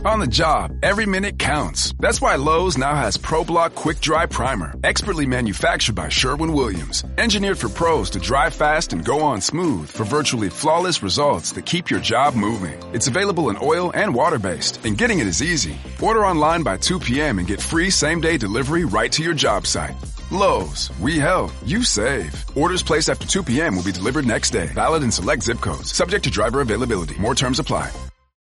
On the job, every minute counts. That's why Lowe's now has ProBlock Quick Dry Primer, expertly manufactured by Sherwin-Williams. Engineered for pros to dry fast and go on smooth for virtually flawless results that keep your job moving. It's available in oil and water-based, and getting it is easy. Order online by 2 p.m. and get free same-day delivery right to your job site. Lowe's, we help, you save. Orders placed after 2 p.m. will be delivered next day. Valid in select zip codes. Subject to driver availability. More terms apply.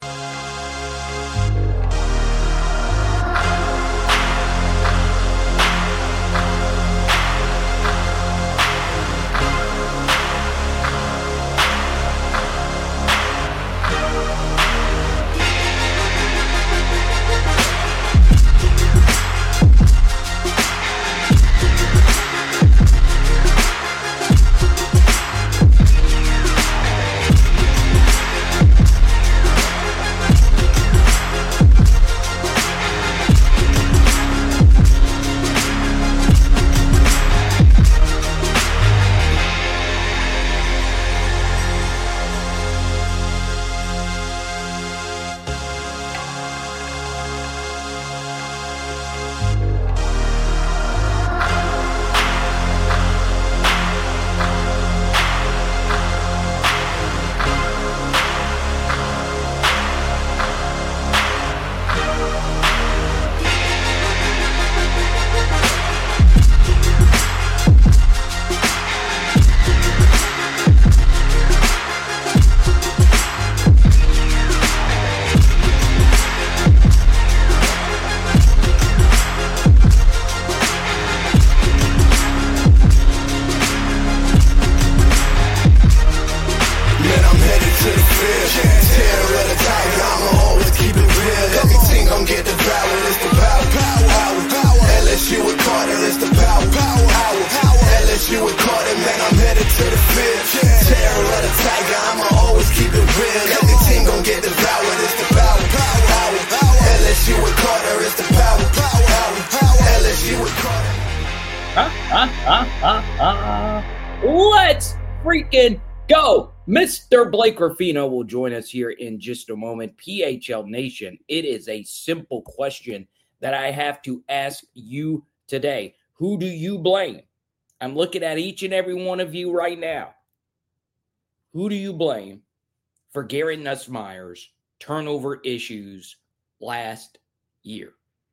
Let's freaking go. Mr. Blake Ruffino will join us here in just a moment. PHL Nation, it is a simple question that I have to ask you today. Who do you blame? I'm looking at each and every one of you right now. Who do you blame for Garrett Nussmeier's turnover issues last year?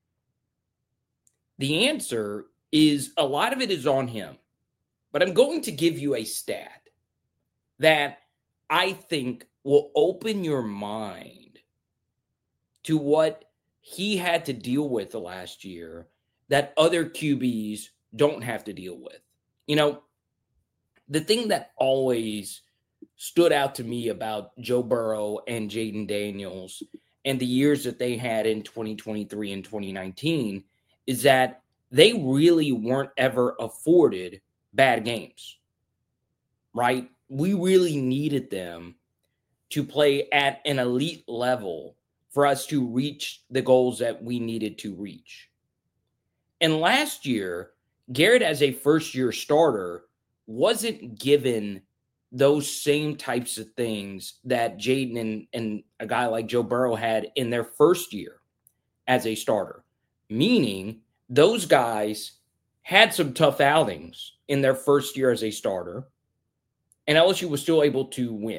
The answer is a lot of it is on him. But I'm going to give you a stat that I think will open your mind to what he had to deal with the last year that other QBs don't have to deal with. You know, the thing that always stood out to me about Joe Burrow and Jayden Daniels and the years that they had in 2023 and 2019 is that they really weren't ever afforded bad games, right? We really needed them to play at an elite level for us to reach the goals that we needed to reach. And last year, Garrett, as a first-year starter, wasn't given those same types of things that Jayden and a guy like Joe Burrow had in their first year as a starter, meaning those guys had some tough outings in their first year as a starter, and LSU was still able to win.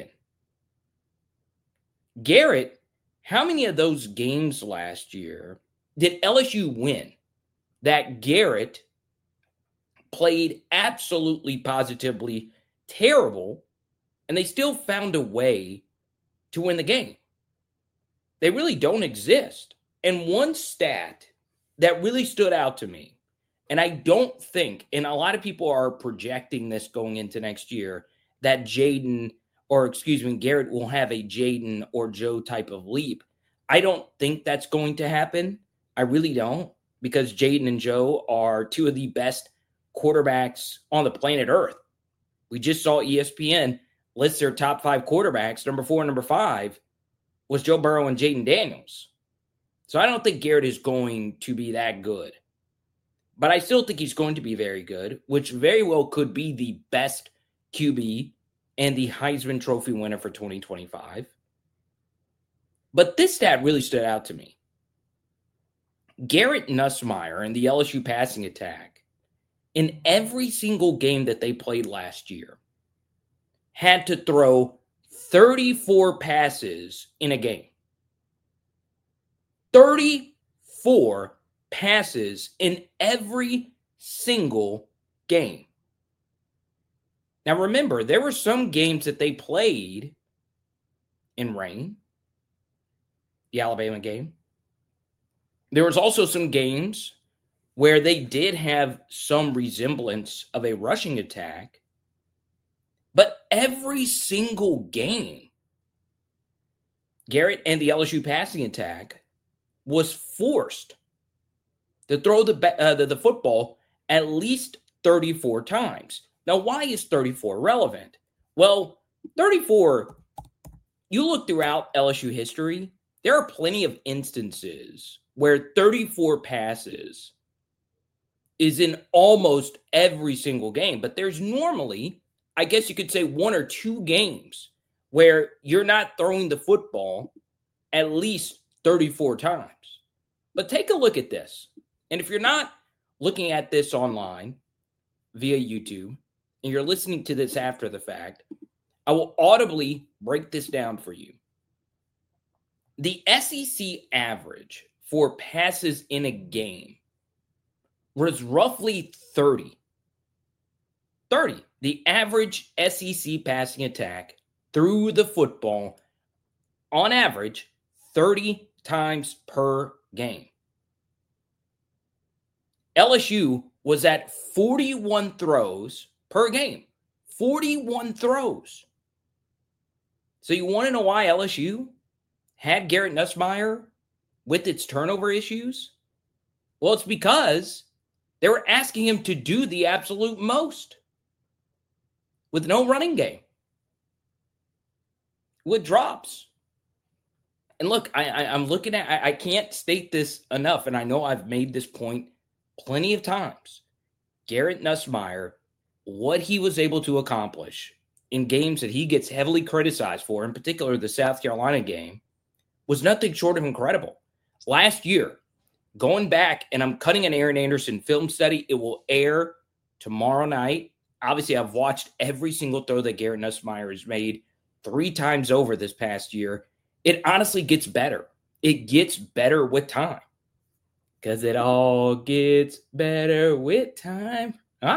Garrett, how many of those games last year did LSU win that Garrett played absolutely positively terrible, and they still found a way to win the game? They really don't exist. And one stat that really stood out to me, and I don't think, and a lot of people are projecting this going into next year, that Garrett will have a Jayden or Joe type of leap. I don't think that's going to happen. I really don't, because Jayden and Joe are two of the best quarterbacks on the planet Earth. We just saw ESPN list their top 5 quarterbacks. Number 4 and number 5 was Joe Burrow and Jayden Daniels. So I don't think Garrett is going to be that good. But I still think he's going to be very good, which very well could be the best QB and the Heisman Trophy winner for 2025. But this stat really stood out to me. Garrett Nussmeier and the LSU passing attack, in every single game that they played last year, had to throw 34 passes in a game. 34 passes in every single game. Now remember, there were some games that they played in rain. The Alabama game. There was also some games where they did have some resemblance of a rushing attack. But every single game, Garrett and the LSU passing attack was forced to throw the football at least 34 times. Now, why is 34 relevant? Well, 34, you look throughout LSU history, there are plenty of instances where 34 passes is in almost every single game. But there's normally, I guess you could say, 1 or 2 games where you're not throwing the football at least 34 times. But take a look at this. And if you're not looking at this online via YouTube and you're listening to this after the fact, I will audibly break this down for you. The SEC average for passes in a game was roughly 30. 30. The average SEC passing attack threw the football on average 30 times per game. LSU was at 41 throws per game. 41 throws. So you want to know why LSU had Garrett Nussmeier with its turnover issues? Well, it's because they were asking him to do the absolute most with no running game, with drops. And look, I'm looking at, I can't state this enough, and I know I've made this point plenty of times. Garrett Nussmeier, what he was able to accomplish in games that he gets heavily criticized for, in particular the South Carolina game, was nothing short of incredible. Last year, going back, and I'm cutting an Aaron Anderson film study. It will air tomorrow night. Obviously, I've watched every single throw that Garrett Nussmeier has made 3 times over this past year. It honestly gets better. It gets better with time. Because it all gets better with time.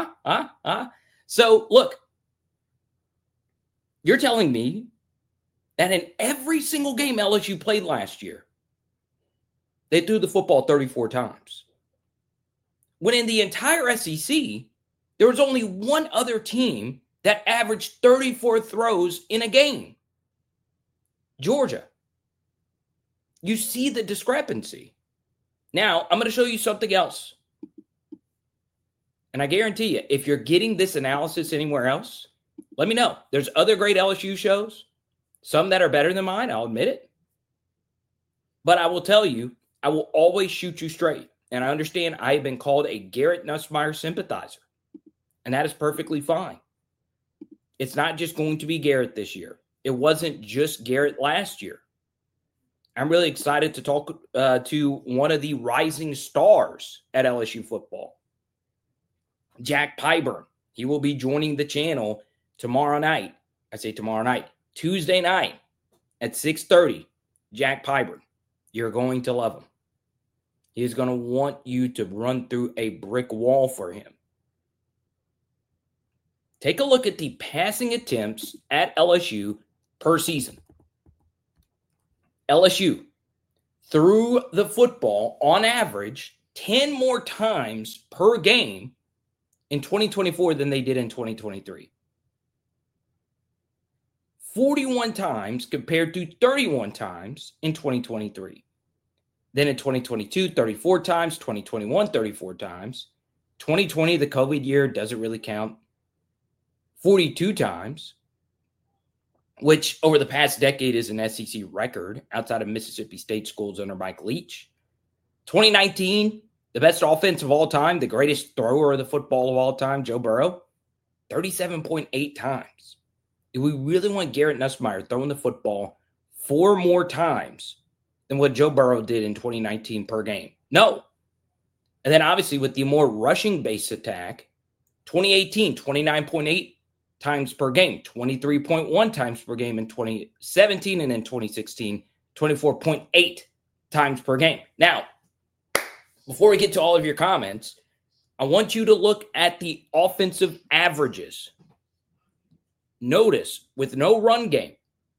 So, look, you're telling me that in every single game LSU played last year, they threw the football 34 times. When in the entire SEC, there was only one other team that averaged 34 throws in a game. Georgia. You see the discrepancy. Now, I'm going to show you something else. And I guarantee you, if you're getting this analysis anywhere else, let me know. There's other great LSU shows, some that are better than mine, I'll admit it. But I will tell you, I will always shoot you straight. And I understand I have been called a Garrett Nussmeier sympathizer. And that is perfectly fine. It's not just going to be Garrett this year. It wasn't just Garrett last year. I'm really excited to talk to one of the rising stars at LSU football, Jack Pyburn. He will be joining the channel tomorrow night. I say tomorrow night, Tuesday night at 6:30. Jack Pyburn, you're going to love him. He's going to want you to run through a brick wall for him. Take a look at the passing attempts at LSU per season. LSU threw the football on average 10 more times per game in 2024 than they did in 2023. 41 times compared to 31 times in 2023. Then in 2022, 34 times, 2021, 34 times. 2020, the COVID year, doesn't really count. 42 times, which over the past decade is an SEC record outside of Mississippi State schools under Mike Leach. 2019, the best offense of all time, the greatest thrower of the football of all time, Joe Burrow, 37.8 times. Do we really want Garrett Nussmeier throwing the football 4 more times than what Joe Burrow did in 2019 per game? No, And then obviously with the more rushing-based attack, 2018, 29.8 times per game, 23.1 times per game in 2017, and in 2016, 24.8 times per game. Now, before we get to all of your comments, I want you to look at the offensive averages. Notice, with no run game,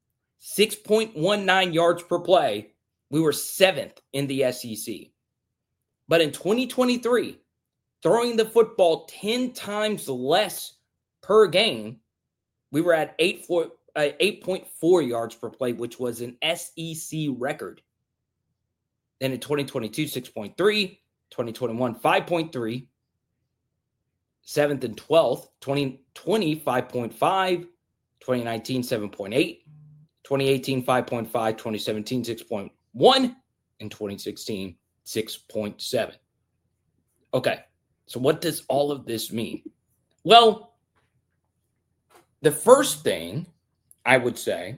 6.19 yards per play, we were 7th in the SEC. But in 2023, throwing the football 10 times less per game, we were at 8.4 yards per play, which was an SEC record. Then in 2022, 6.3, 2021, 5.3, 7th and 12th, 2020, 5.5, 2019, 7.8, 2018, 5.5, 2017, 6.1, and 2016, 6.7. Okay, so what does all of this mean? Well, the first thing I would say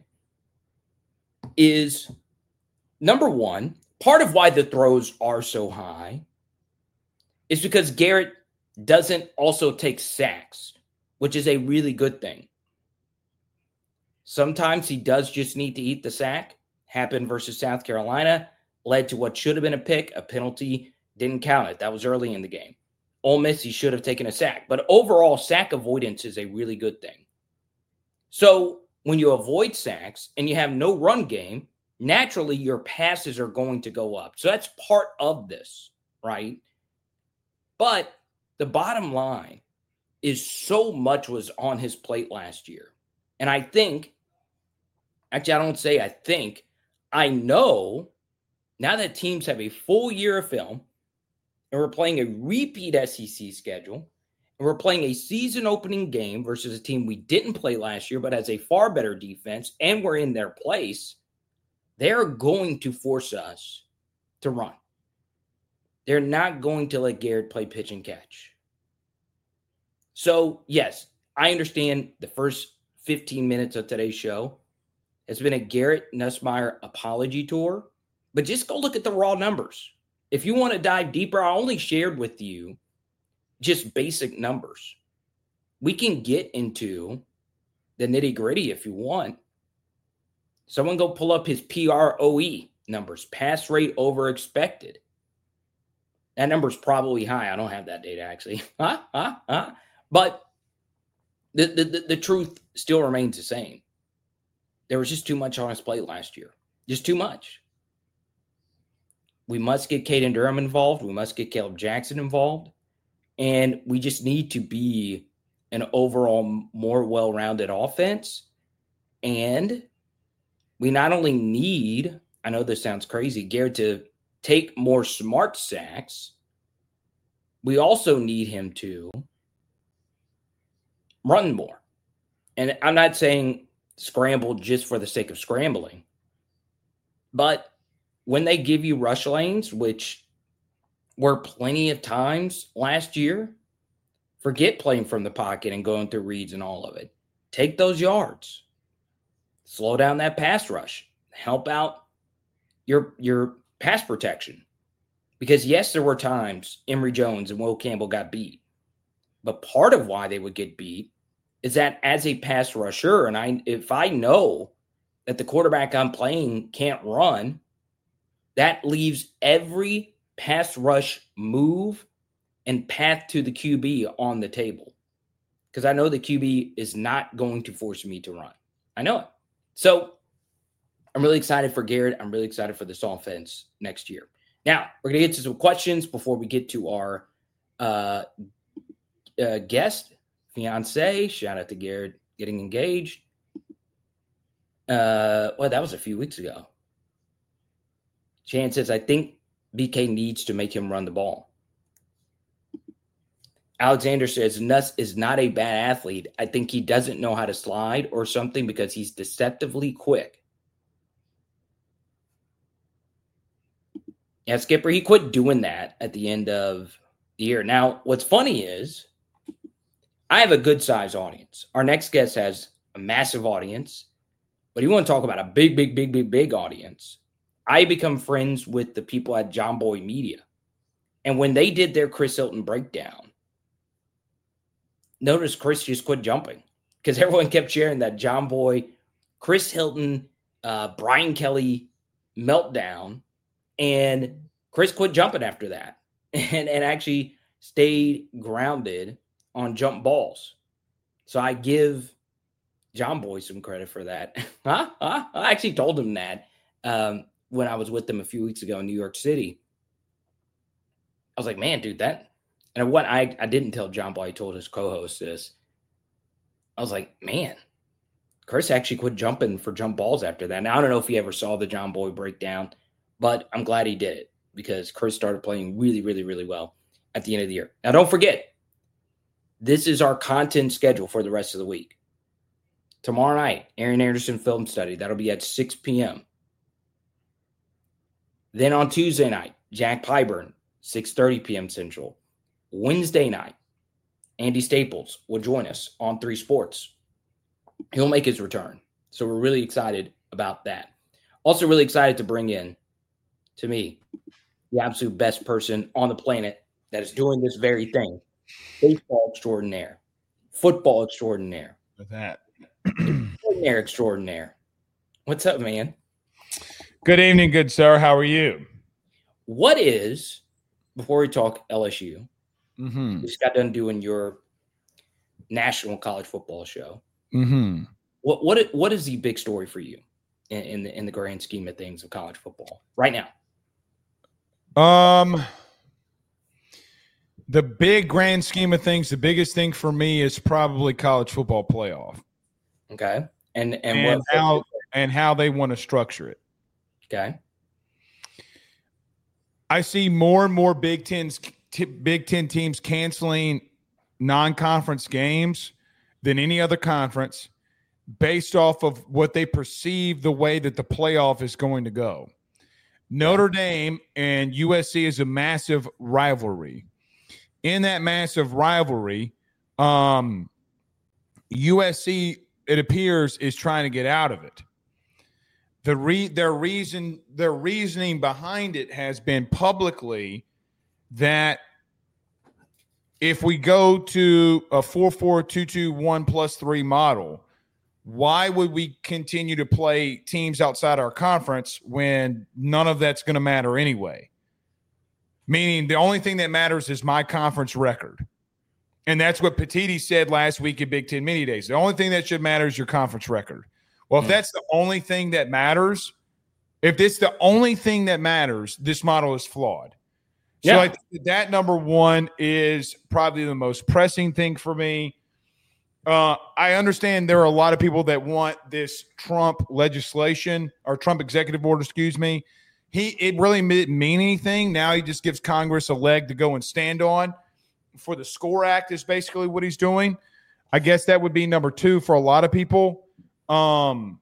is, number one, part of why the throws are so high is because Garrett doesn't also take sacks, which is a really good thing. Sometimes he does just need to eat the sack. Happened versus South Carolina, led to what should have been a pick. A penalty, didn't count it. That was early in the game. Ole Miss, he should have taken a sack. But overall, sack avoidance is a really good thing. So when you avoid sacks and you have no run game, naturally your passes are going to go up. So that's part of this, right? But the bottom line is so much was on his plate last year. And I think, actually I don't say I think, I know now that teams have a full year of film and we're playing a repeat SEC schedule, and we're playing a season opening game versus a team we didn't play last year but has a far better defense, and we're in their place, they're going to force us to run. They're not going to let Garrett play pitch and catch. So, yes, I understand the first 15 minutes of today's show has been a Garrett Nussmeier apology tour, but just go look at the raw numbers. If you want to dive deeper, I only shared with you just basic numbers. We can get into the nitty-gritty if you want. Someone go pull up his PROE numbers, pass rate over expected. That number's probably high. I don't have that data, actually. But the truth still remains the same. There was just too much on his plate last year. Just too much. We must get Caden Durham involved. We must get Caleb Jackson involved. And we just need to be an overall more well-rounded offense. And we not only need, I know this sounds crazy, Garrett to take more smart sacks, we also need him to run more. And I'm not saying scramble just for the sake of scrambling, but when they give you rush lanes, which were plenty of times last year, forget playing from the pocket and going through reads and all of it. Take those yards. Slow down that pass rush. Help out your pass protection. Because, yes, there were times Emory Jones and Will Campbell got beat. But part of why they would get beat is that as a pass rusher, and if I know that the quarterback I'm playing can't run, that leaves every pass rush move and path to the QB on the table. Because I know the QB is not going to force me to run. I know it. So I'm really excited for Garrett. I'm really excited for this offense next year. Now, we're going to get to some questions before we get to our guest, fiance. Shout out to Garrett getting engaged. Well, that was a few weeks ago. Chan says, I think BK needs to make him run the ball. Alexander says, Nuss is not a bad athlete. I think he doesn't know how to slide or something because he's deceptively quick. Yeah, Skipper, he quit doing that at the end of the year. Now, what's funny is I have a good-sized audience. Our next guest has a massive audience. But you want to talk about a big audience. I become friends with the people at John Boy Media. And when they did their Chris Hilton breakdown, notice Chris just quit jumping because everyone kept sharing that John Boy, Chris Hilton, Brian Kelly meltdown. And Chris quit jumping after that and actually stayed grounded on jump balls. So I give John Boy some credit for that. I actually told him that when I was with him a few weeks ago in New York City. I was like, man, dude, that. And what I didn't tell John Boy, I told his co-host this. I was like, man, Chris actually quit jumping for jump balls after that. Now, I don't know if he ever saw the John Boy breakdown, but I'm glad he did it because Chris started playing really, really, really well at the end of the year. Now, don't forget, this is our content schedule for the rest of the week. Tomorrow night, Aaron Anderson film study. That'll be at 6 p.m. Then on Tuesday night, Jack Pyburn, 6:30 p.m. Central. Wednesday night, Andy Staples will join us on 3 Sports. He'll make his return. So we're really excited about that. Also really excited to bring in, to me, the absolute best person on the planet that is doing this very thing. Baseball extraordinaire. Football extraordinaire. With that. Extraordinaire. What's up, man? Good evening, good sir. How are you? What is, before we talk LSU, Mm-hmm. you just got done doing your national college football show. Mm-hmm. What is the big story for you in the grand scheme of things of college football right now? The big grand scheme of things, the biggest thing for me is probably college football playoff. Okay. And how they want to structure it. Okay. I see more and more Big Ten teams canceling non-conference games than any other conference based off of what they perceive the way that the playoff is going to go. Notre Dame and USC is a massive rivalry. In that massive rivalry, USC, it appears, is trying to get out of it. Their reasoning behind it has been publicly that if we go to a 4-4-2-2-1 plus 3 model, why would we continue to play teams outside our conference when none of that's going to matter anyway? Meaning the only thing that matters is my conference record. And that's what Petitti said last week at Big Ten Mini Days. The only thing that should matter is your conference record. Well, if that's the only thing that matters, if it's the only thing that matters, this model is flawed. Yeah. So I think that number one is probably the most pressing thing for me. I understand there are a lot of people that want this Trump legislation or Trump executive order, excuse me. It really didn't mean anything. Now he just gives Congress a leg to go and stand on. For the SCORE Act is basically what he's doing. I guess that would be number 2 for a lot of people. Can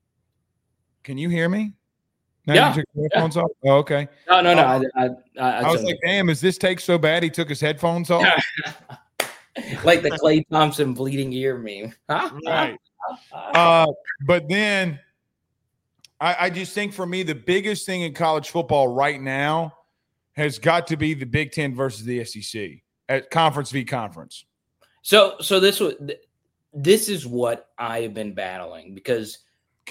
you hear me? Now yeah. You took your headphones off? Oh, okay. No. I was like, damn, is this take so bad he took his headphones off? Like the Klay Thompson bleeding ear meme. Right. But then I just think for me, the biggest thing in college football right now has got to be the Big Ten versus the SEC at conference v. conference. So this is what I have been battling because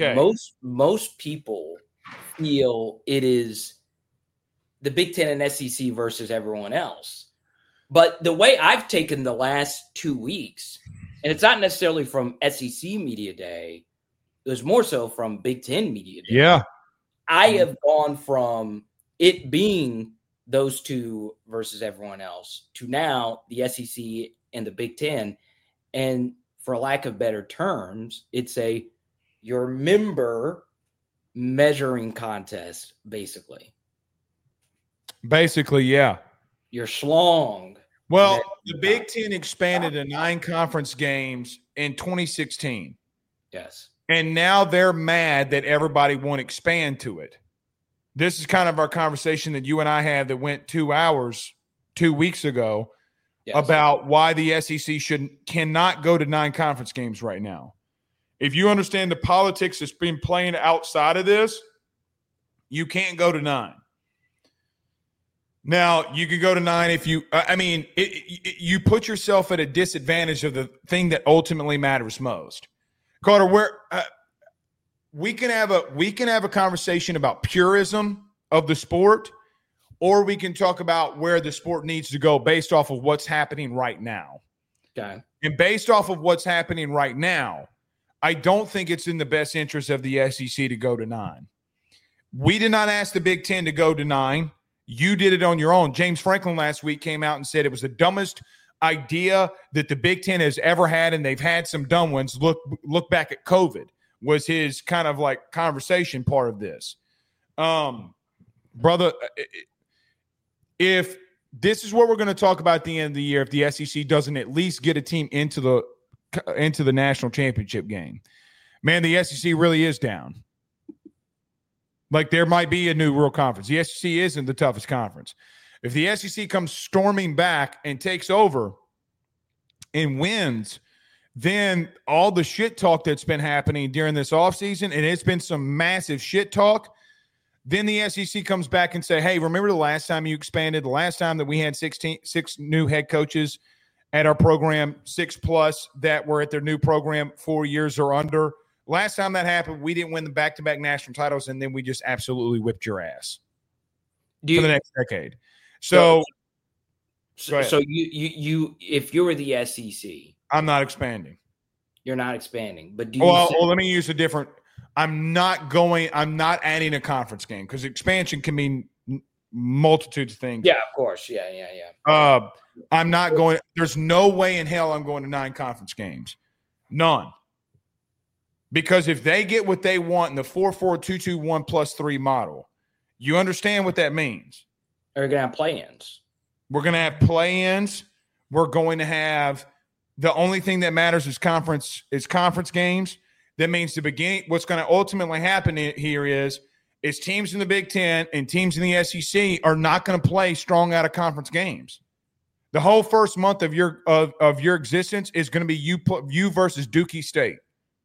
most people feel it is the Big Ten and SEC versus everyone else. But the way I've taken the last 2 weeks, and it's not necessarily from SEC Media Day, it was more so from Big Ten Media Day. Yeah. I have gone from it being those two versus everyone else to now the SEC and the Big Ten. And for lack of better terms, it's your member measuring contest, basically. Basically, yeah. Your schlong. Well, the Big Ten expanded to 9 conference games in 2016. Yes. And now they're mad that everybody won't expand to it. This is kind of our conversation that you and I had that went 2 hours 2 weeks ago about why the SEC cannot go to 9 conference games right now. If you understand the politics that's been playing outside of this, you can't go to 9. Now, you could go to 9 if you you put yourself at a disadvantage of the thing that ultimately matters most. Carter, we can have a conversation about purism of the sport, or we can talk about where the sport needs to go based off of what's happening right now. Okay. And based off of what's happening right now, I don't think it's in the best interest of the SEC to go to 9. We did not ask the Big Ten to go to 9. You did it on your own. James Franklin last week came out and said it was the dumbest idea that the Big Ten has ever had, and they've had some dumb ones. Look back at COVID was his kind of like conversation part of this. Brother, if this is what we're going to talk about at the end of the year, if the SEC doesn't at least get a team into the national championship game, man, the SEC really is down. Like, there might be a new world conference. The SEC isn't the toughest conference. If the SEC comes storming back and takes over and wins, then all the shit talk that's been happening during this offseason, and it's been some massive shit talk, then the SEC comes back and say, hey, remember the last time you expanded, the last time that we had 6 new head coaches at our program, 6+ that were at their new program 4 years or under. Last time that happened, we didn't win the back-to-back national titles, and then we just absolutely whipped your ass for the next decade. So you if you were the SEC, I'm not expanding. You're not expanding, but let me use a different. I'm not adding a conference game because expansion can mean multitudes of things. Yeah, of course. Yeah. I'm not going. There's no way in hell I'm going to 9 conference games. None. Because if they get what they want in the 4-4-2-2-1 plus 3 model, you understand what that means. They're going to have play-ins. We're going to have play-ins. We're going to have the only thing that matters is conference games. That means the beginning. What's going to ultimately happen here is teams in the Big Ten and teams in the SEC are not going to play strong out of conference games. The whole first month of your existence is going to be you versus Dookie State.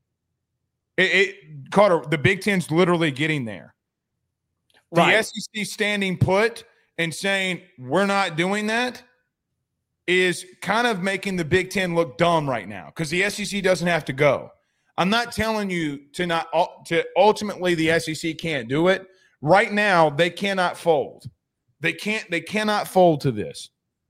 Carter, the Big Ten's literally getting there. Right. The SEC standing put and saying we're not doing that is kind of making the Big Ten look dumb right now because the SEC doesn't have to go. I'm not telling you to ultimately the SEC can't do it. Right now, they cannot fold. They cannot fold to this.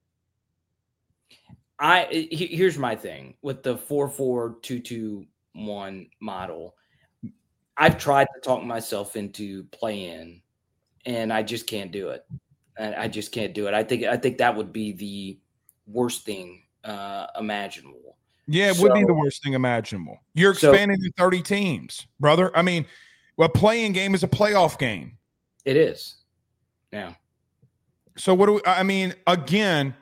Here's my thing with the 4-4-2-2-1 model. I've tried to talk myself into play-in, and I just can't do it. I just can't do it. I think that would be the worst thing imaginable. Yeah, it would be the worst thing imaginable. You're expanding to 30 teams, brother. I mean, a play-in game is a playoff game. It is. Yeah. So again,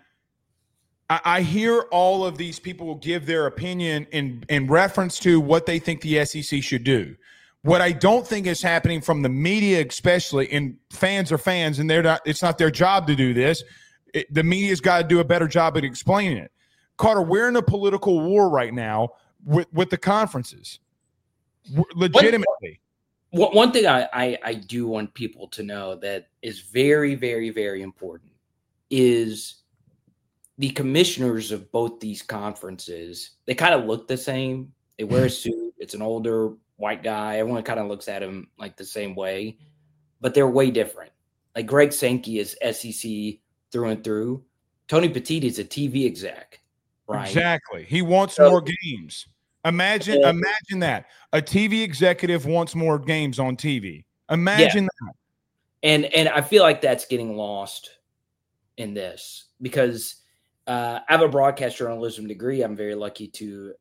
I hear all of these people give their opinion in reference to what they think the SEC should do. What I don't think is happening from the media, especially, and fans are fans, and it's not their job to do this. The media's got to do a better job at explaining it. Carter, we're in a political war right now with the conferences. Legitimately. One thing I do want people to know that is very, very, very important is the commissioners of both these conferences, they kind of look the same. They wear a suit. It's an older white guy. Everyone kind of looks at him like the same way, but they're way different. Like Greg Sankey is SEC through and through. Tony Petitti is a TV exec, right? Exactly. He wants more games. Imagine that. A TV executive wants more games on TV. Imagine that. And I feel like that's getting lost in this because I have a broadcast journalism degree. I'm very lucky to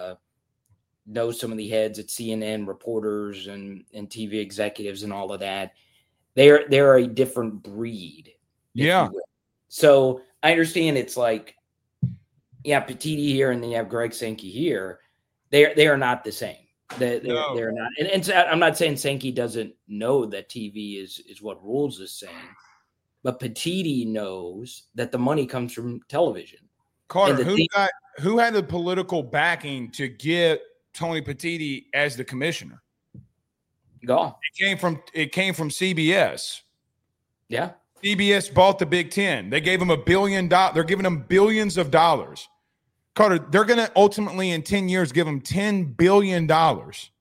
know some of the heads at CNN, reporters and TV executives and all of that. They're a different breed. Yeah. So I understand it's like, Petitti here and then you have Greg Sankey here. They are not the same. They're not. And so I'm not saying Sankey doesn't know that TV is what rules this thing, but Petitti knows that the money comes from television. Carter, who had the political backing to get Tony Petitti as the commissioner? Gone. It came from CBS. Yeah. CBS bought the Big Ten. They gave them $1 billion. They're giving them billions of dollars. Carter, they're going to ultimately in 10 years give them $10 billion. $10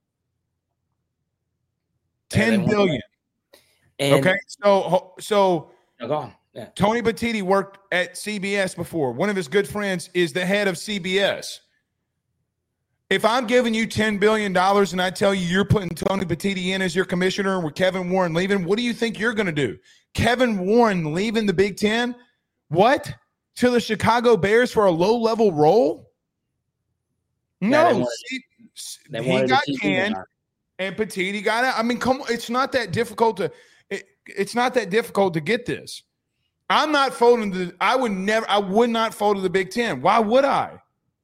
billion. Okay, so go on. Yeah. Tony Petitti worked at CBS before. One of his good friends is the head of CBS. If I'm giving you $10 billion and I tell you you're putting Tony Petitti in as your commissioner with Kevin Warren leaving, what do you think you're going to do? Kevin Warren leaving the Big Ten? What? To the Chicago Bears for a low-level role? No. He got canned and Petitti got out. I mean, come on. It's not that difficult to get this. I'm not folding I would not fold to the Big Ten. Why would I?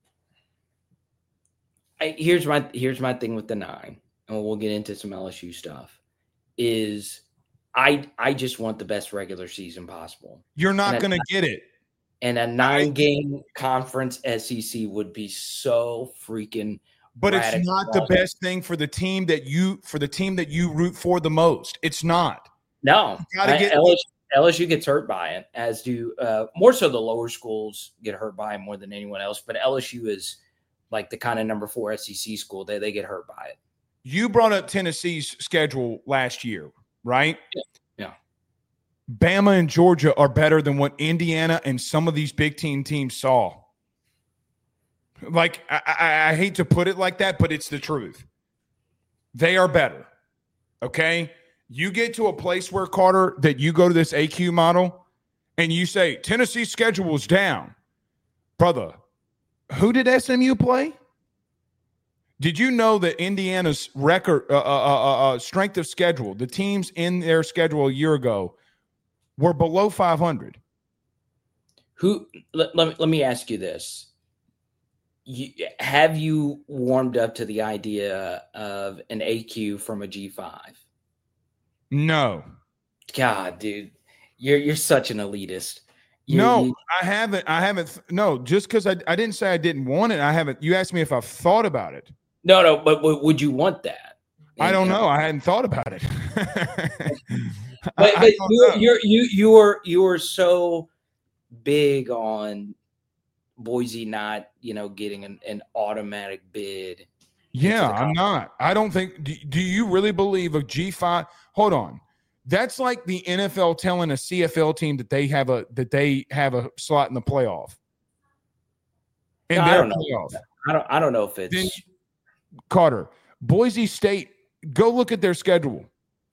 Here's my thing with the 9, and we'll get into some LSU stuff. Is I just want the best regular season possible. You're not going to get it. And a 9-game conference SEC would be so freaking. But it's not the best thing for the team that you root for the most. It's not. No, LSU gets hurt by it, as do more so the lower schools get hurt by it more than anyone else. But LSU is like the kind of number 4 SEC school. They get hurt by it. You brought up Tennessee's schedule last year, right? Yeah. Bama and Georgia are better than what Indiana and some of these Big Ten teams saw. Like, I hate to put it like that, but it's the truth. They are better, okay? You get to a place where, Carter, that you go to this AQ model and you say, Tennessee's schedule is down. Brother, who did SMU play? Did you know that Indiana's record strength of schedule, the teams in their schedule a year ago, were below 500? Let me ask you this. Have you warmed up to the idea of an AQ from a G5? No. God, dude, you're such an elitist. I haven't. No, just because I didn't say I didn't want it. I haven't. You asked me if I've thought about it. No, but would you want that? I don't know. I hadn't thought about it. but you were so big on Boise not, getting an automatic bid. Yeah, I'm not. I don't think. Do you really believe a G5? Hold on. That's like the NFL telling a CFL team that they have a slot in the playoff. I don't know. I don't know if it's then, Carter. Boise State. Go look at their schedule.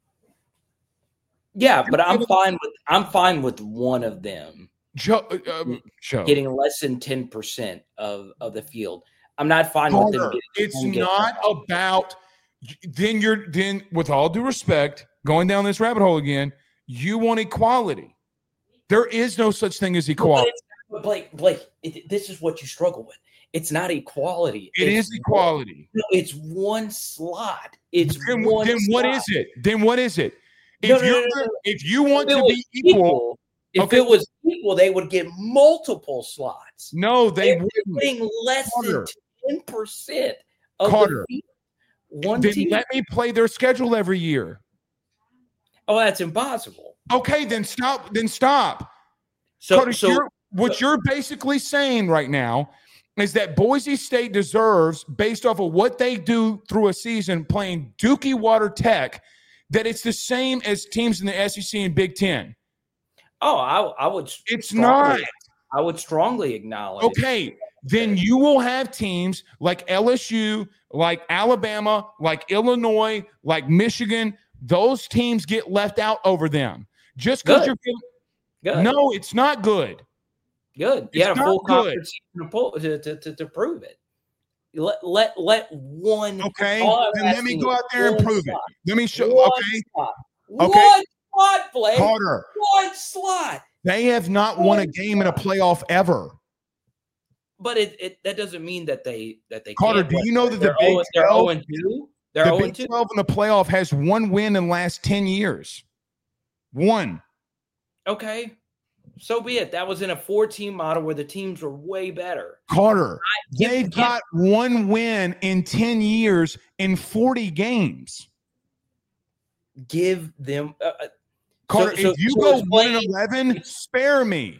Yeah, but I'm fine with one of them getting less than 10% of the field. I'm not fine with them. It's not about then with all due respect, going down this rabbit hole again, you want equality. There is no such thing as equality. Blake, this is what you struggle with. It's not equality. It is equality. No, it's one slot. Then what is it? Then what is it? If you want to be equal, if it was equal, they would get multiple slots. No, they wouldn't. Getting less than 10% of Carter. the one then team. Let me play their schedule every year. Oh, that's impossible. Okay, then stop. Carter, what you're basically saying right now is that Boise State deserves, based off of what they do through a season playing Dookie Water Tech, that it's the same as teams in the SEC and Big Ten. Oh, I would. It's not. I would strongly acknowledge. Okay, then you will have teams like LSU, like Alabama, like Illinois, like Michigan. Those teams get left out over them just because you're good. No, it's not good. Good. You had a full conference to prove it. Let one. Okay, then let me go out there and prove it. Let me show. Okay. One slot, Blake. Carter. One slot. They have not won a game in a playoff ever. But that doesn't mean that they Carter, do you know that the Big 12, the Big 12 in the playoff has one win in the last 10 years? One. Okay. So be it. That was in a 4-team model where the teams were way better. Carter, they've got one win in 10 years in 40 games. Give them Carter, if you go 1-11, spare me.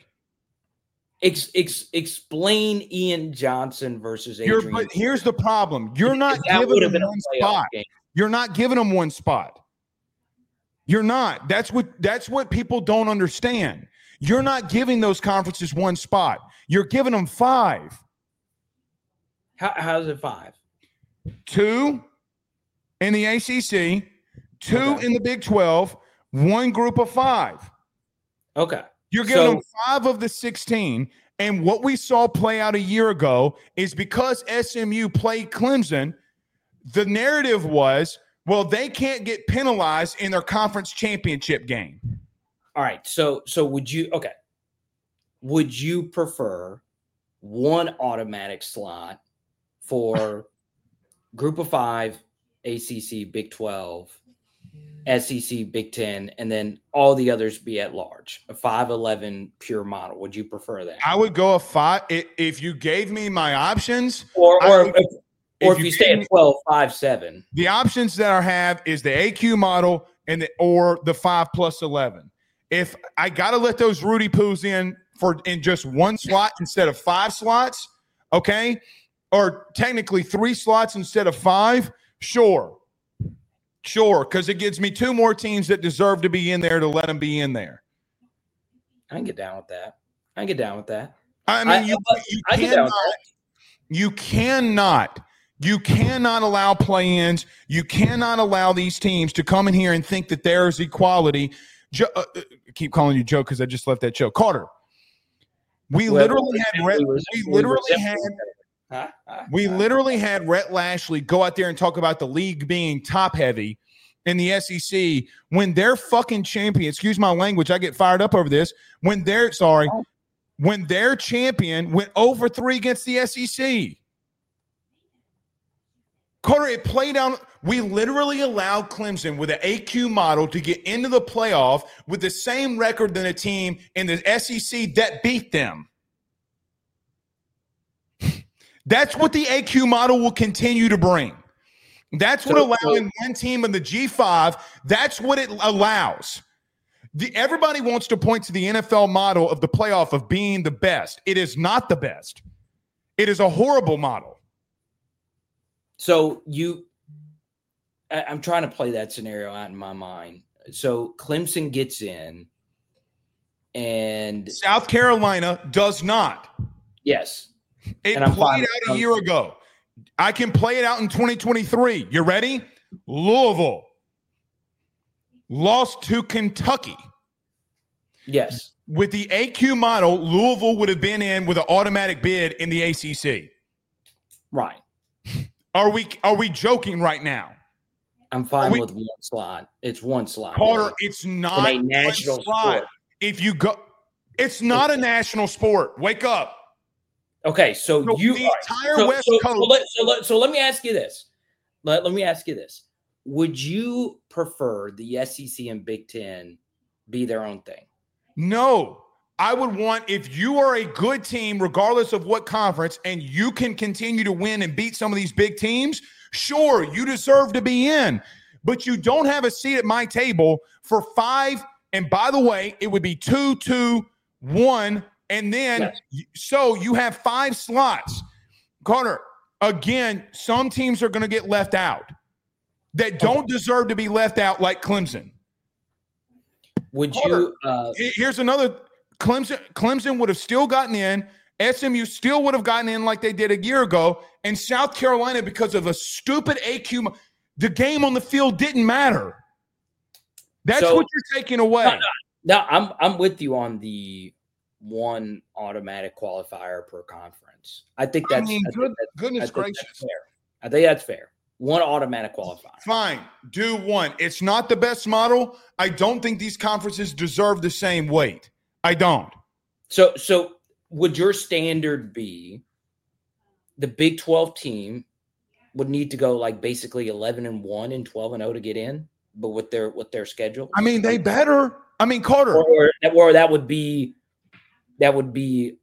Explain Ian Johnson versus Adrian. But here's the problem. You're not giving them one spot. You're not giving them one spot. You're not. That's what people don't understand. You're not giving those conferences one spot. You're giving them 5. How's it 5? 2 in the ACC, 2 in the Big 12, 1 group of 5. Okay. You're giving them 5 of the 16. And what we saw play out a year ago is because SMU played Clemson, the narrative was, well, they can't get penalized in their conference championship game. All right. So would you prefer 1 automatic slot for group of 5, ACC, Big 12, SEC, Big 10, and then all the others be at large? A 5-11 pure model. Would you prefer that? I would go a 5 if you gave me my options. Or if you stay at 12, 5-7. The options that I have is the AQ model or the 5+11. If I got to let those Rudy Poos in just 1 slot instead of 5 slots, okay, or technically 3 slots instead of 5, sure, because it gives me 2 more teams that deserve to be in there to let them be in there. I can get down with that. I mean, You cannot allow play-ins. You cannot allow these teams to come in here and think that there is equality. I keep calling you Joe because I just left that show. Carter, we literally had Rhett Lashley go out there and talk about the league being top-heavy in the SEC when their fucking champion, excuse my language, I get fired up over this, when their champion went over 3 against the SEC. Carter, it played out. We literally allowed Clemson with an AQ model to get into the playoff with the same record than a team in the SEC that beat them. That's what the AQ model will continue to bring. That's what allowing one team in the G5, that's what it allows. Everybody wants to point to the NFL model of the playoff of being the best. It is not the best. It is a horrible model. So I'm trying to play that scenario out in my mind. So Clemson gets in and South Carolina does not. Yes. It played out a year ago. I can play it out in 2023. You ready? Louisville lost to Kentucky. Yes. With the AQ model, Louisville would have been in with an automatic bid in the ACC. Right. Are we joking right now? I'm fine with 1 slot. It's 1 slot. Carter, really. It's not a national sport. If you go, it's not a national sport. Wake up. Okay, so the entire West Coast. So let me ask you this. Let me ask you this. Would you prefer the SEC and Big 10 be their own thing? No. I would want, if you are a good team, regardless of what conference, and you can continue to win and beat some of these big teams, sure, you deserve to be in. But you don't have a seat at my table for 5. And by the way, it would be 2, 2, 1. And then, So you have 5 slots. Carter, again, some teams are going to get left out that don't deserve to be left out, like Clemson. Would Carter, here's another. Clemson would have still gotten in. SMU still would have gotten in like they did a year ago. And South Carolina, because of a stupid AQ, the game on the field didn't matter. That's what you're taking away. No, I'm with you on the 1 automatic qualifier per conference. I think that's goodness gracious. That's fair. I think that's fair. 1 automatic qualifier. Fine. Do 1. It's not the best model. I don't think these conferences deserve the same weight. I don't. So would your standard be the Big 12 team would need to go like basically 11-1 and 12-0 to get in, but with their schedule? I mean, they better. I mean, Carter. Or that would be 12-1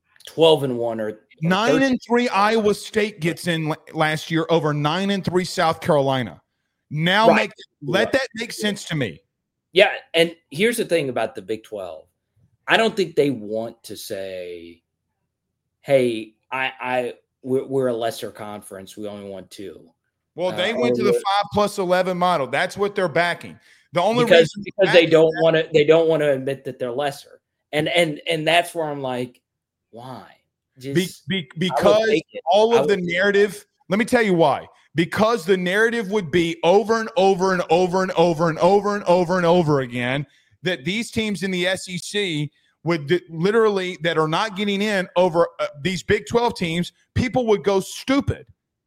or 9-3 Iowa State gets in last year over 9-3 South Carolina. Now let that make sense to me. Yeah, and here's the thing about the Big 12. I don't think they want to say, "Hey, we're a lesser conference. We only want 2." Well, they went to the 5+11 model. That's what they're backing. The only because reason they don't want to admit that they're lesser, and that's where I'm like, why? Because all of the narrative. Let me tell you why. Because the narrative would be over and over and over and over and over and over and over again that these teams in the SEC would literally that are not getting in over these Big 12 teams, people would go stupid.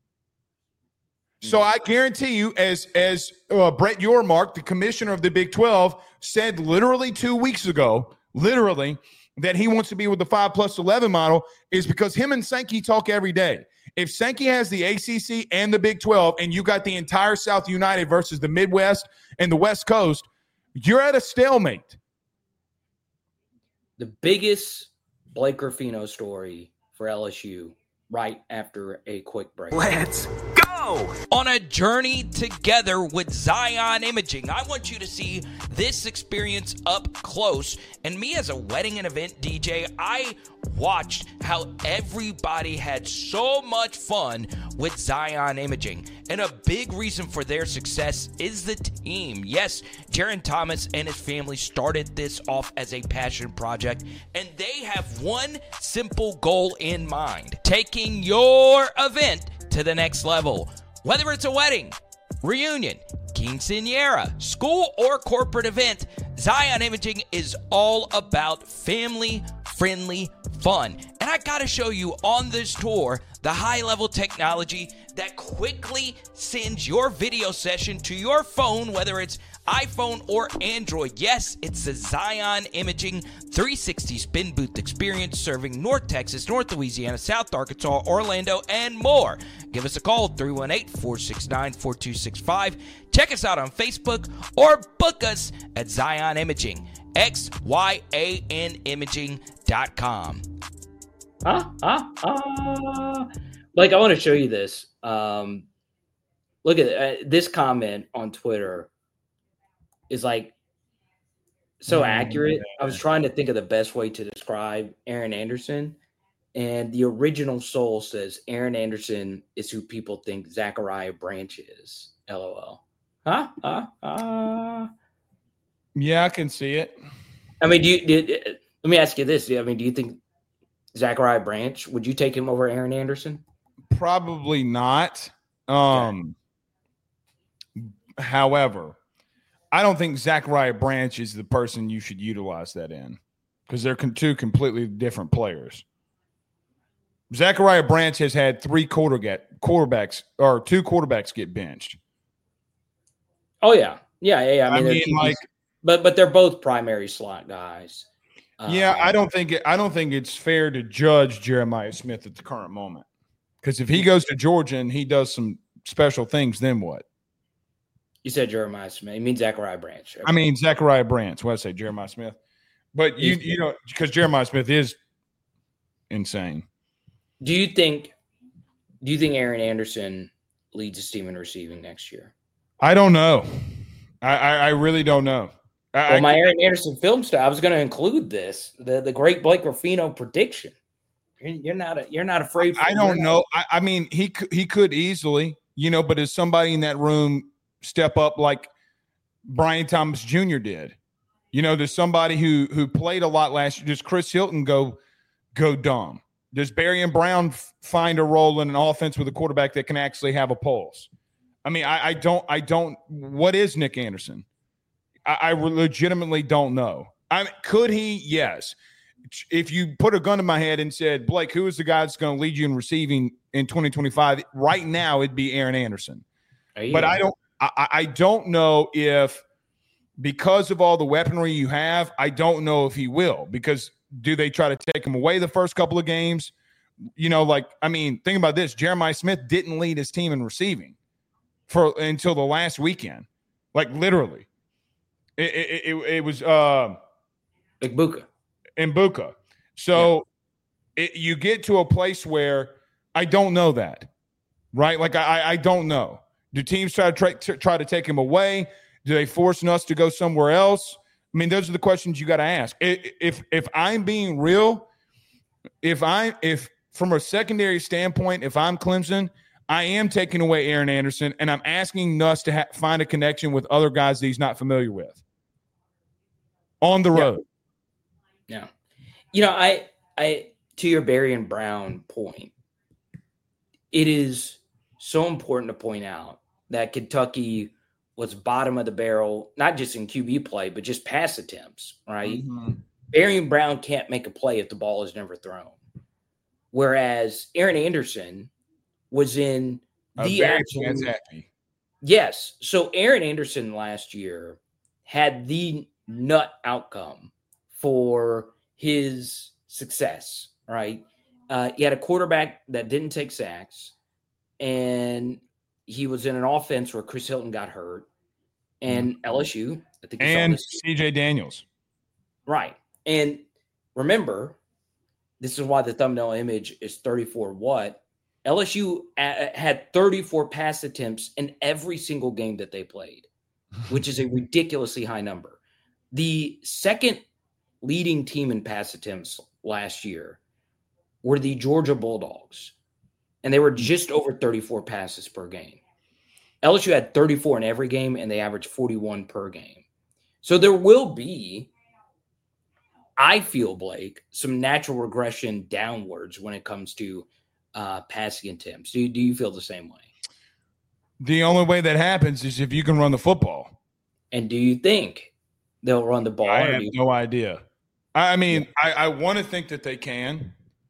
So I guarantee you, as Brett Yormark, the commissioner of the Big 12, said literally 2 weeks ago, that he wants to be with the 5+11 model is because him and Sankey talk every day. If Sankey has the ACC and the Big 12 and you got the entire South united versus the Midwest and the West Coast, you're at a stalemate. The biggest Blake Ruffino story for LSU right after a quick break. Let's go! On a journey together with Zion Imaging. I want you to see this experience up close. And me as a wedding and event DJ, I watched how everybody had so much fun with Zion Imaging. And a big reason for their success is the team. Yes, Jaron Thomas and his family started this off as a passion project, and they have one simple goal in mind: taking your event to the next level. Whether it's a wedding, reunion, quinceañera, school, or corporate event, Zion Imaging is all about family-friendly fun. And I gotta show you on this tour the high-level technology that quickly sends your video session to your phone, whether it's iPhone or Android. Yes, it's the Zion Imaging 360 spin booth experience serving North Texas, North Louisiana, South Arkansas, Orlando, and more. Give us a call, 318-469-4265. Check us out on Facebook or book us at Zion Imaging, XYANimaging.com. Blake, I want to show you this. Look at this comment on Twitter. Is like so accurate. I was trying to think of the best way to describe Aaron Anderson, and the original soul says Aaron Anderson is who people think Zachariah Branch is. LOL. Yeah, I can see it. I mean, let me ask you this. I mean, do you think Zachariah Branch, would you take him over Aaron Anderson? Probably not. However, I don't think Zachariah Branch is the person you should utilize that in, because they're two completely different players. Zachariah Branch has had two quarterbacks get benched. Oh yeah. I mean but they're both primary slot guys. I don't think it's fair to judge Jeremiah Smith at the current moment, because if he goes to Georgia and he does some special things, then what? You said Jeremiah Smith. You mean Zachariah Branch. I mean Zachariah Branch. What did I say? Jeremiah Smith. But you know, because Jeremiah Smith is insane. Do you think Aaron Anderson leads his team in receiving next year? I don't know. I really don't know. My Aaron Anderson film stuff, I was going to include this, the great Blake Ruffino prediction. You're not afraid. I don't know. I mean, he could easily, but is somebody in that room step up like Brian Thomas Jr. did? There's somebody who played a lot last year. Does Chris Hilton go dumb? Does Barian Brown find a role in an offense with a quarterback that can actually have a pulse? I mean, I don't. What is Nick Anderson? I legitimately don't know. Could he? Yes. If you put a gun to my head and said, Blake, who is the guy that's going to lead you in receiving in 2025? Right now, it'd be Aaron Anderson. But I don't know if, because of all the weaponry you have, I don't know if he will. Because do they try to take him away the first couple of games? Think about this. Jeremiah Smith didn't lead his team in receiving until the last weekend. Like, literally. It was Mbuka. So you get to a place where I don't know that, right? Like, I don't know. Do teams try to take him away? Do they force Nuss to go somewhere else? I mean, those are the questions you got to ask. If I'm being real, if from a secondary standpoint, if I'm Clemson, I am taking away Aaron Anderson, and I'm asking Nuss to find a connection with other guys that he's not familiar with on the road. Yeah. You know, I to your Barian Brown point, it is so important to point out that Kentucky was bottom of the barrel, not just in QB play, but just pass attempts, right? Mm-hmm. Barian Brown can't make a play if the ball is never thrown. Whereas Aaron Anderson was in the absolute – yes. So Aaron Anderson last year had the nut outcome for his success, right? He had a quarterback that didn't take sacks, and he was in an offense where Chris Hilton got hurt, and LSU, I think, and C.J. Daniels, right? And remember, this is why the thumbnail image is 34 what. LSU had 34 pass attempts in every single game that they played, which is a ridiculously high number. The second leading team in pass attempts last year were the Georgia Bulldogs, and they were just over 34 passes per game. LSU had 34 in every game, and they averaged 41 per game. So there will be, I feel, Blake, some natural regression downwards when it comes to passing attempts. Do you feel the same way? The only way that happens is if you can run the football. And do you think they'll run the ball? I have no idea. I mean, yeah. I want to think that they can.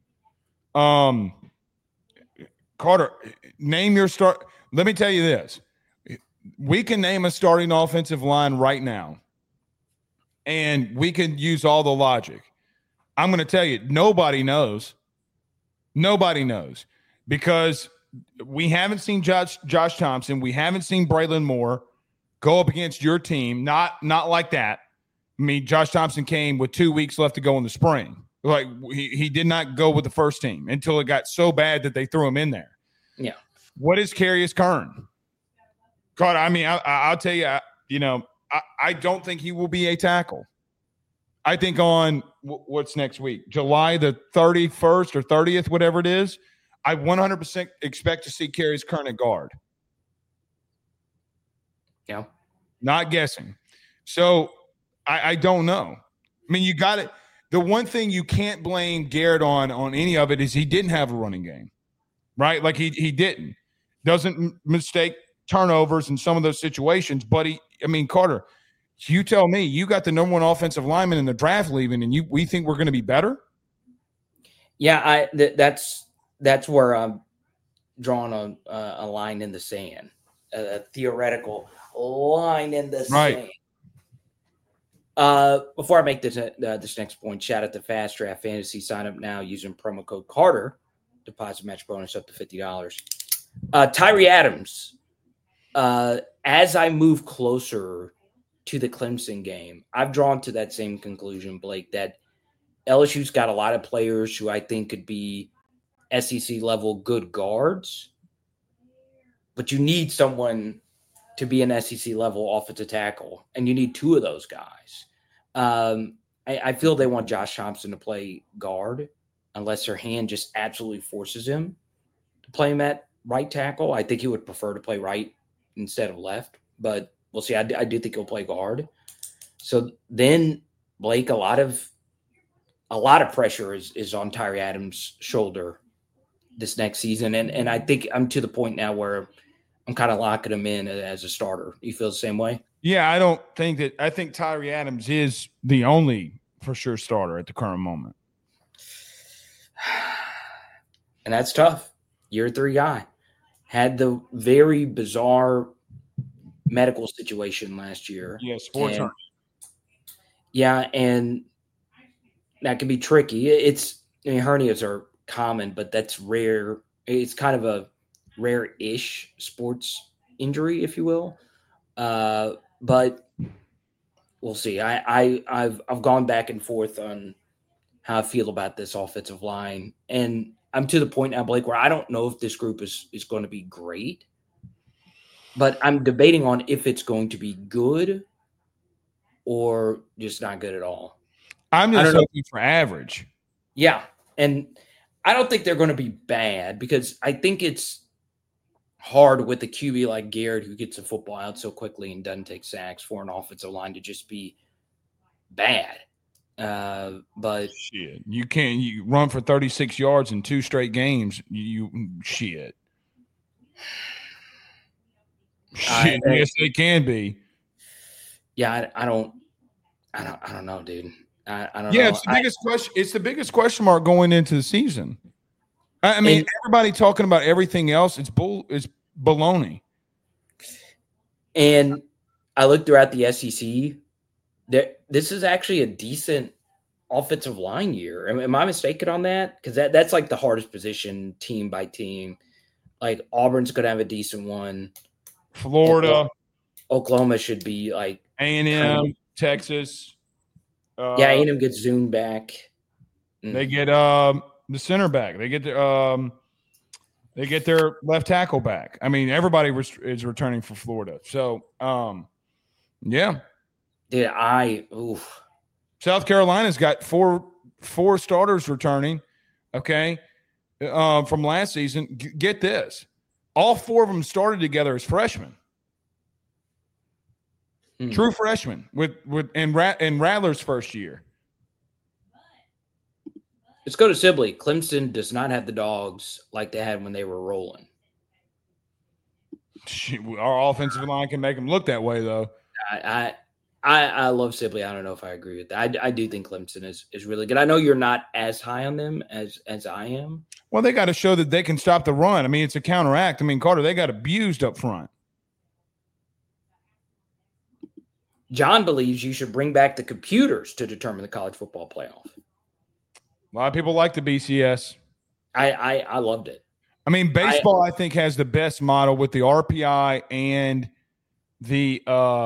Carter, name your start. Let me tell you this. We can name a starting offensive line right now, and we can use all the logic. I'm going to tell you, nobody knows. Nobody knows, because we haven't seen Josh Thompson. We haven't seen Braylon Moore go up against your team. Not like that. I mean, Josh Thompson came with 2 weeks left to go in the spring. Like, he did not go with the first team until it got so bad that they threw him in there. Yeah. What is Karius Kern? God, I mean, I'll tell you, I don't think he will be a tackle. I think on what's next week, July the 31st or 30th, whatever it is, I 100% expect to see Karius Kern at guard. Yeah. Not guessing. So I don't know. I mean, you got it. The one thing you can't blame Garrett on any of it is he didn't have a running game, right? Like he didn't. Doesn't mistake turnovers in some of those situations, but Carter, you tell me, you got the number one offensive lineman in the draft leaving, and we think we're going to be better? Yeah, that's where I'm drawing a line in the sand, a theoretical line in the sand. Before I make this next point, shout out to Fast Draft Fantasy. Sign up now using promo code Carter. Deposit match bonus up to $50. Tyree Adams. As I move closer to the Clemson game, I've drawn to that same conclusion, Blake, that LSU's got a lot of players who I think could be SEC level good guards, but you need someone to be an SEC level offensive tackle, and you need two of those guys. I feel they want Josh Thompson to play guard unless their hand just absolutely forces him to play him at right tackle. I think he would prefer to play right instead of left, but we'll see. I do think he'll play guard. So then, Blake, a lot of pressure is on Tyree Adams' shoulder this next season, and I think I'm to the point now where I'm kind of locking him in as a starter. You feel the same way? Yeah, I think Tyree Adams is the only for sure starter at the current moment. And that's tough. Year 3 guy. Had the very bizarre medical situation last year. Yeah, sports hernia. Yeah, and that can be tricky. Hernias are common, but that's rare. It's kind of a rare-ish sports injury, if you will. But we'll see. I've gone back and forth on how I feel about this offensive line, and I'm to the point now, Blake, where I don't know if this group is going to be great, But I'm debating on if it's going to be good or just not good at all. I'm just hoping for average. Yeah. And I don't think they're going to be bad because I think it's hard with a QB like Garrett who gets the football out so quickly and doesn't take sacks for an offensive line to just be bad. But shit, you run for 36 yards in 2 straight games. Shit. Yes, they can be. Yeah, I don't know, dude. I don't know. Yeah, it's the biggest question. It's the biggest question mark going into the season. I mean, everybody talking about everything else. It's baloney. And I looked throughout the SEC. This is actually a decent offensive line year. Am I mistaken on that? Because that's like the hardest position team by team. Like Auburn's going to have a decent one. Florida, Oklahoma should be like A&M, Texas. Yeah, A&M gets Zoom back. They get the center back. They get their left tackle back. I mean, everybody is returning for Florida. So, yeah. Dude, South Carolina's got four starters returning, okay, from last season. Get this. All 4 of them started together as freshmen. True freshmen in Rattler's first year. Let's go to Sibley. Clemson does not have the dogs like they had when they were rolling. Our offensive line can make them look that way, though. I love Sibley. I don't know if I agree with that. I do think Clemson is really good. I know you're not as high on them as I am. Well, they got to show that they can stop the run. I mean, it's a counteract. I mean, Carter, they got abused up front. John believes you should bring back the computers to determine the college football playoff. A lot of people like the BCS. I loved it. I mean, baseball, I think, has the best model with the RPI and the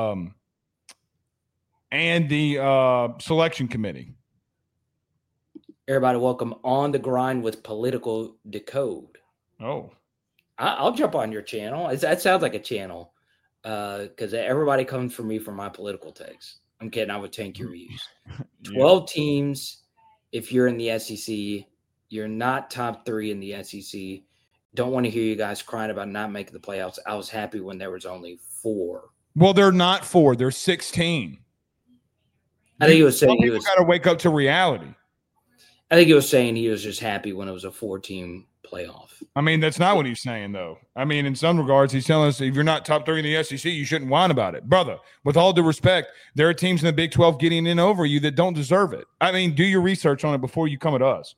selection committee. Everybody, welcome On the Grind with Political Decode. Oh, I'll jump on your channel. That sounds like a channel because everybody comes for me for my political takes. I'm kidding. I would tank your views. 12 teams. If you're in the SEC, you're not top 3 in the SEC. Don't want to hear you guys crying about not making the playoffs. I was happy when there was only 4. Well, they're not 4. They're 16. I think he was saying he got to wake up to reality. I think he was saying he was just happy when it was a 4-team playoff. I mean, that's not what he's saying, though. I mean, in some regards, he's telling us if you're not top 3 in the SEC, you shouldn't whine about it. Brother, with all due respect, there are teams in the Big 12 getting in over you that don't deserve it. I mean, do your research on it before you come at us.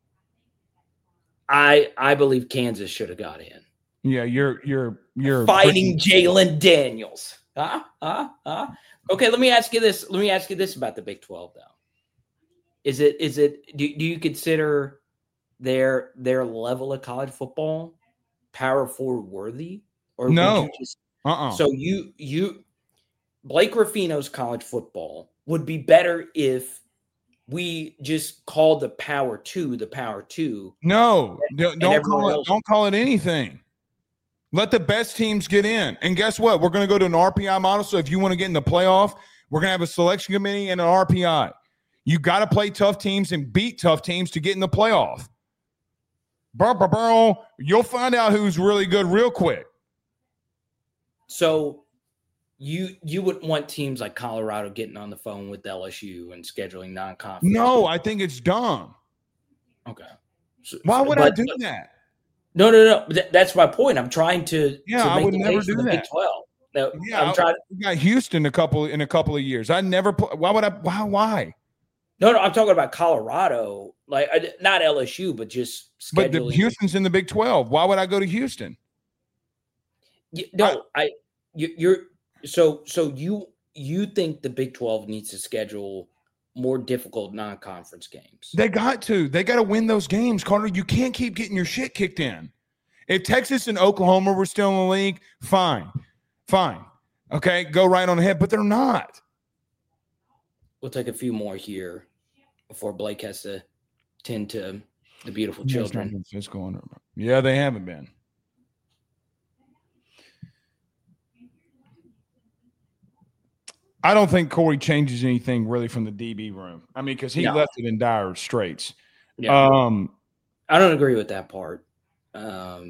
I believe Kansas should have got in. Yeah, you're fighting Jalen Daniels. Okay, let me ask you this. Let me ask you this about the Big 12, though. Is it do you consider their level of college football Power 4 worthy? Or no. So you Blake Ruffino's college football would be better if we just called the Power 2 the Power 2. No, don't call it anything. Let the best teams get in. And guess what? We're going to go to an RPI model. So if you want to get in the playoff, we're going to have a selection committee and an RPI. You got to play tough teams and beat tough teams to get in the playoff. You'll find out who's really good real quick. So you wouldn't want teams like Colorado getting on the phone with LSU and scheduling non-conference? No, I think it's dumb. Okay. Why would I do that? No. That's my point. I'm trying to. Yeah, to I would never do that. Big 12. No, yeah, I'm trying. We got Houston in a couple of years. I never. Why would I? Why? No. I'm talking about Colorado, like not LSU, but just scheduling. But the Houston's in the Big 12. Why would I go to Houston? You think the Big 12 needs to schedule more difficult non-conference games? They got to win those games, Carter. You can't keep getting your shit kicked in. If Texas and Oklahoma were still in the league, fine. Okay, go right on ahead, but they're not. We'll take a few more here before Blake has to tend to the beautiful children. Yeah, they haven't been. I don't think Corey changes anything really from the DB room. I mean, because he left it in dire straits. Yeah. I don't agree with that part. But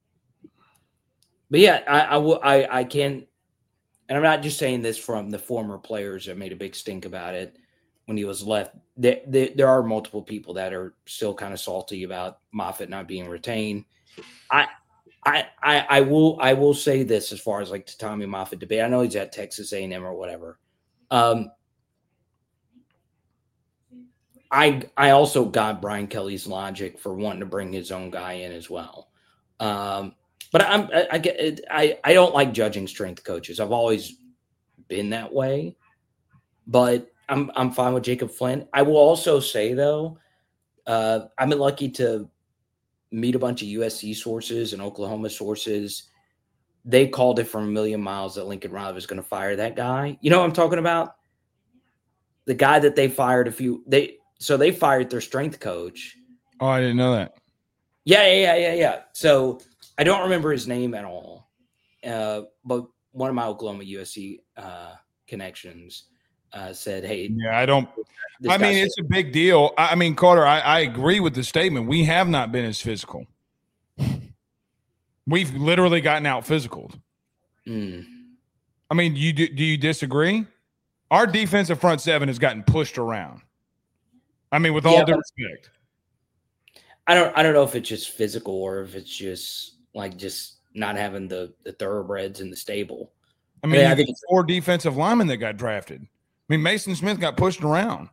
yeah, I can, and I'm not just saying this from the former players that made a big stink about it when he was left. There are multiple people that are still kind of salty about Moffitt not being retained. I will say this as far as like the Tommy Moffitt debate. I know he's at Texas A&M or whatever. I also got Brian Kelly's logic for wanting to bring his own guy in as well. But I don't like judging strength coaches. I've always been that way, but I'm fine with Jacob Flint. I will also say though, I've been lucky to meet a bunch of USC sources and Oklahoma sources. They called it from a million miles that Lincoln Riley was going to fire that guy. You know what I'm talking about? The guy that they fired they fired their strength coach. Oh, I didn't know that. Yeah. So I don't remember his name at all. But one of my Oklahoma USC connections said, hey. Yeah, I mean, it's a big deal. I mean, Carter, I agree with the statement. We have not been as physical. We've literally gotten out physicaled. I mean, do you disagree? Our defensive front seven has gotten pushed around. I mean, with all due respect. I don't know if it's just physical or if it's just not having the thoroughbreds in the stable. I mean, I think it's 4 defensive linemen that got drafted. I mean, Mason Smith got pushed around.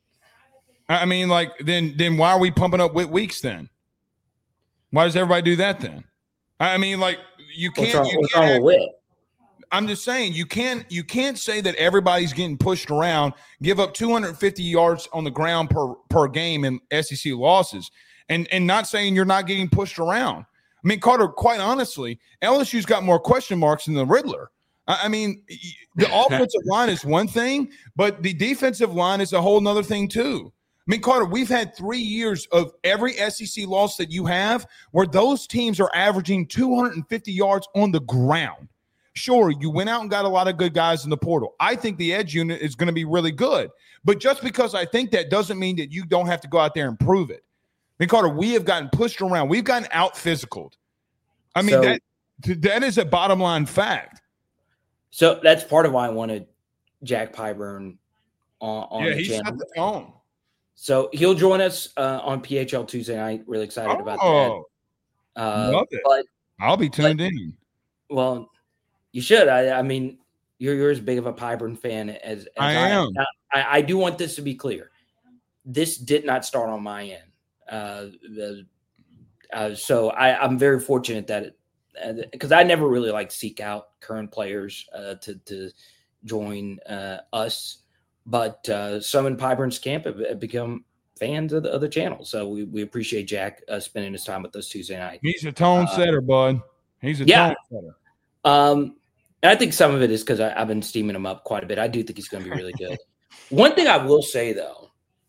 I mean, then why are we pumping up Whit Weeks then? Why does everybody do that then? I mean, you can't. What's wrong with Whit? I'm just saying you can't say that everybody's getting pushed around, give up 250 yards on the ground per game in SEC losses, and not saying you're not getting pushed around. I mean, Carter, quite honestly, LSU's got more question marks than the Riddler. I mean, the offensive line is one thing, but the defensive line is a whole nother thing too. I mean, Carter, we've had 3 years of every SEC loss that you have where those teams are averaging 250 yards on the ground. Sure, you went out and got a lot of good guys in the portal. I think the edge unit is going to be really good. But just because I think that doesn't mean that you don't have to go out there and prove it. I mean, Carter, we have gotten pushed around. We've gotten out-physicaled. I mean, that is a bottom line fact. So that's part of why I wanted Jack Pyburn on the he channel. set the tone. So he'll join us on PHL Tuesday night. Really excited about that. Love it. But I'll be tuned in. Well, you should. I mean, you're as big of a Pyburn fan as I am. Now, I do want this to be clear. This did not start on my end. So I'm very fortunate that because I never really seek out current players to join us, but some in Pyburn's camp have become fans of the other channel. So we appreciate Jack spending his time with us Tuesday night. He's a tone setter, bud. He's a tone setter. And I think some of it is because I've been steaming him up quite a bit. I do think he's going to be really good. One thing I will say, though,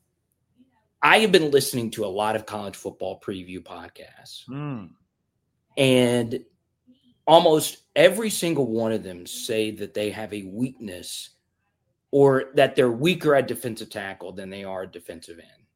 I have been listening to a lot of college football preview podcasts. And almost every single one of them say that they have a weakness or that they're weaker at defensive tackle than they are at defensive end.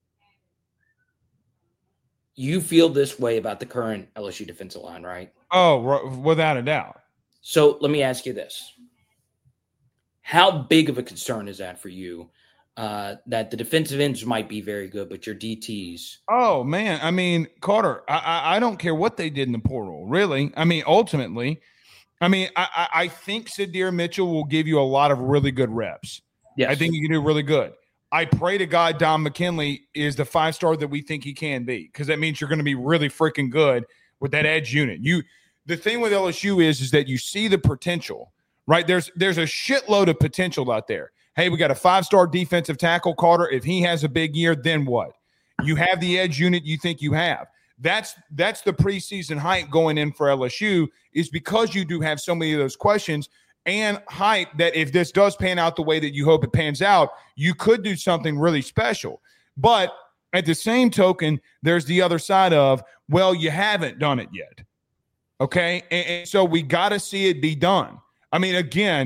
You feel this way about the current LSU defensive line, right? Oh, without a doubt. So let me ask you this. How big of a concern is that for you that the defensive ends might be very good, but your DTs? Oh, man. I mean, Carter, I don't care what they did in the portal, really. I mean, ultimately, I think Sydir Mitchell will give you a lot of really good reps. Yes. I think he can do really good. I pray to God Don McKinley is the 5-star that we think he can be, because that means you're going to be really freaking good with that edge unit. The thing with LSU is that you see the potential, right? There's a shitload of potential out there. Hey, we got a 5-star defensive tackle, Carter. If he has a big year, then what? You have the edge unit you think you have. That's the preseason hype going in for LSU, is because you do have so many of those questions and hype that if this does pan out the way that you hope it pans out, you could do something really special. But at the same token, there's the other side of, well, you haven't done it yet. Okay, and so we got to see it be done. I mean, again,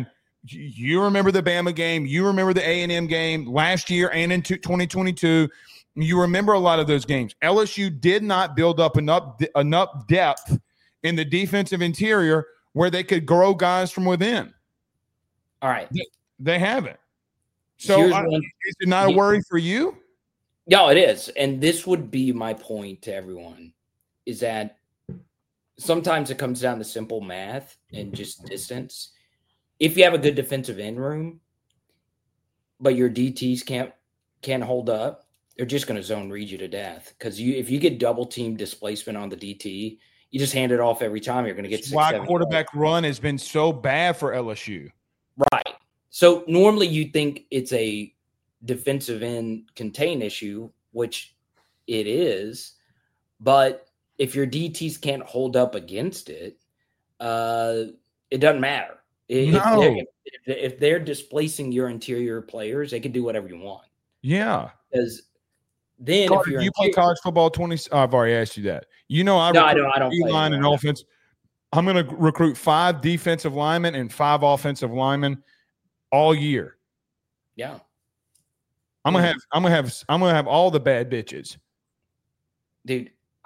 You remember the Bama game. You remember the A&M game last year and in 2022. You remember a lot of those games. LSU did not build up enough depth in the defensive interior where they could grow guys from within. All right. They haven't. So is it not a worry for you? No, it is. And this would be my point to everyone, is that sometimes it comes down to simple math and just distance. If you have a good defensive end room, but your DTs can't hold up, they're just going to zone read you to death. Because if you get double team displacement on the DT, you just hand it off every time. You're going to get 6, why quarterback run has been so bad for LSU. Right. So normally you think it's a defensive end contain issue, which it is. But if your DTs can't hold up against it, it doesn't matter. If they're displacing your interior players, they can do whatever you want. Yeah. Because then Carter, if you play college football 20 – I've already asked you that. I don't play line and offense. I'm going to recruit 5 defensive linemen and 5 offensive linemen all year. Yeah. I'm going to have all the bad bitches. Dude,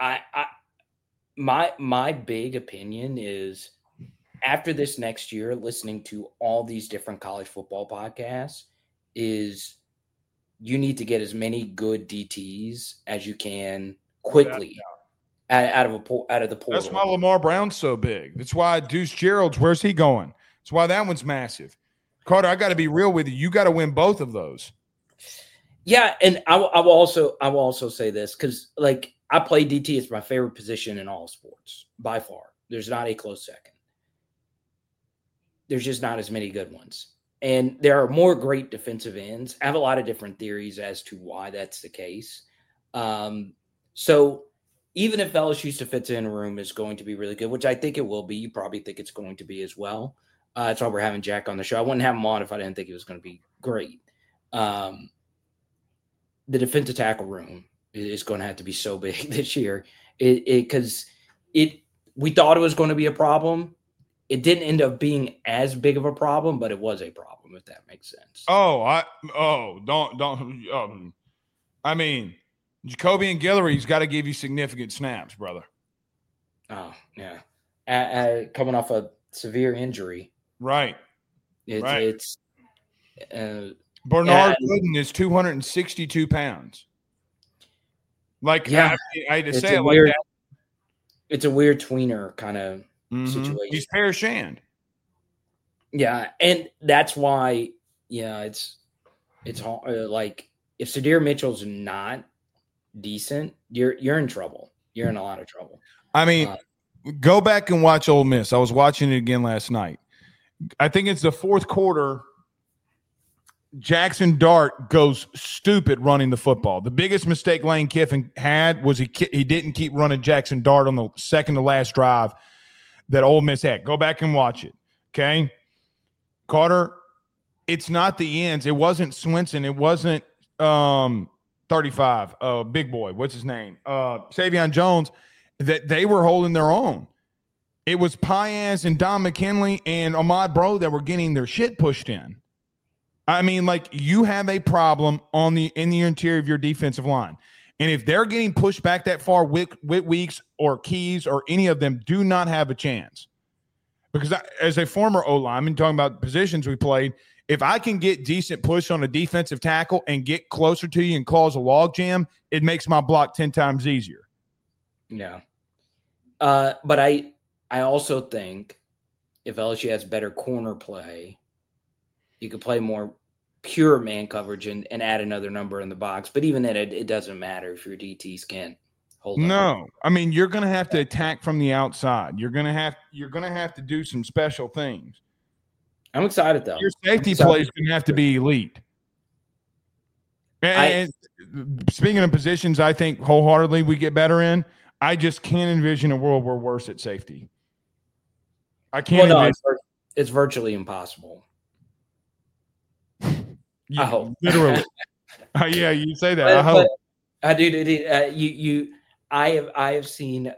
my big opinion is after this next year, listening to all these different college football podcasts, is you need to get as many good DTs as you can quickly out of the portal. That's why Lamar Brown's so big. That's why Deuce Gerald's, where's he going? That's why that one's massive. Carter, I got to be real with you. You got to win both of those. Yeah, and I will also say this, because like I play DT. It's my favorite position in all sports by far. There's not a close second. There's just not as many good ones. And there are more great defensive ends. I have a lot of different theories as to why that's the case. So even if LSU's defensive end room is going to be really good, which I think it will be, you probably think it's going to be as well. That's why we're having Jack on the show. I wouldn't have him on if I didn't think it was going to be great. The defensive tackle room is going to have to be so big this year because we thought it was going to be a problem. It didn't end up being as big of a problem, but it was a problem, if that makes sense. I mean, Jacoby and Guillory's got to give you significant snaps, brother. Oh, yeah. Coming off a severe injury. Right. It's Bernard Wooden is 262 pounds. Like, I hate to say it like that. It's a weird tweener kind of situation. He's parashand. Yeah, and that's why, it's hard. Like, if Sadir Mitchell's not decent, you're in trouble. You're in a lot of trouble. I mean, go back and watch Ole Miss. I was watching it again last night. I think it's the fourth quarter. Jackson Dart goes stupid running the football. The biggest mistake Lane Kiffin had was he didn't keep running Jackson Dart on the second to last drive that Ole Miss had. Go back and watch it, okay? Carter, it's not the ends. It wasn't Swinson. It wasn't 35, big boy. What's his name? Savion Jones, that they were holding their own. It was Piaz and Don McKinley and Ahmad Bro that were getting their shit pushed in. I mean, like, you have a problem in the interior of your defensive line. And if they're getting pushed back that far, Whit Weeks or Keys or any of them do not have a chance. Because as a former O-lineman, talking about positions we played, if I can get decent push on a defensive tackle and get closer to you and cause a log jam, it makes my block 10 times easier. Yeah. But I also think if LSU has better corner play, you could play more pure man coverage and add another number in the box. But even then, it doesn't matter if your DTs can't hold on. No. I mean, you're going to have to attack from the outside. You're going to have to do some special things. I'm excited, though. Your safety play is going to have to be elite. And speaking of positions, I think wholeheartedly we get better in. I just can't envision a world where we're worse at safety. I can't envision. It's virtually impossible. I hope. Literally. Yeah, you say that. I hope. I have seen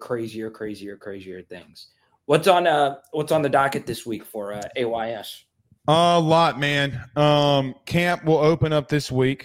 crazier things. What's on the docket this week for AYS? A lot, man. Camp will open up this week.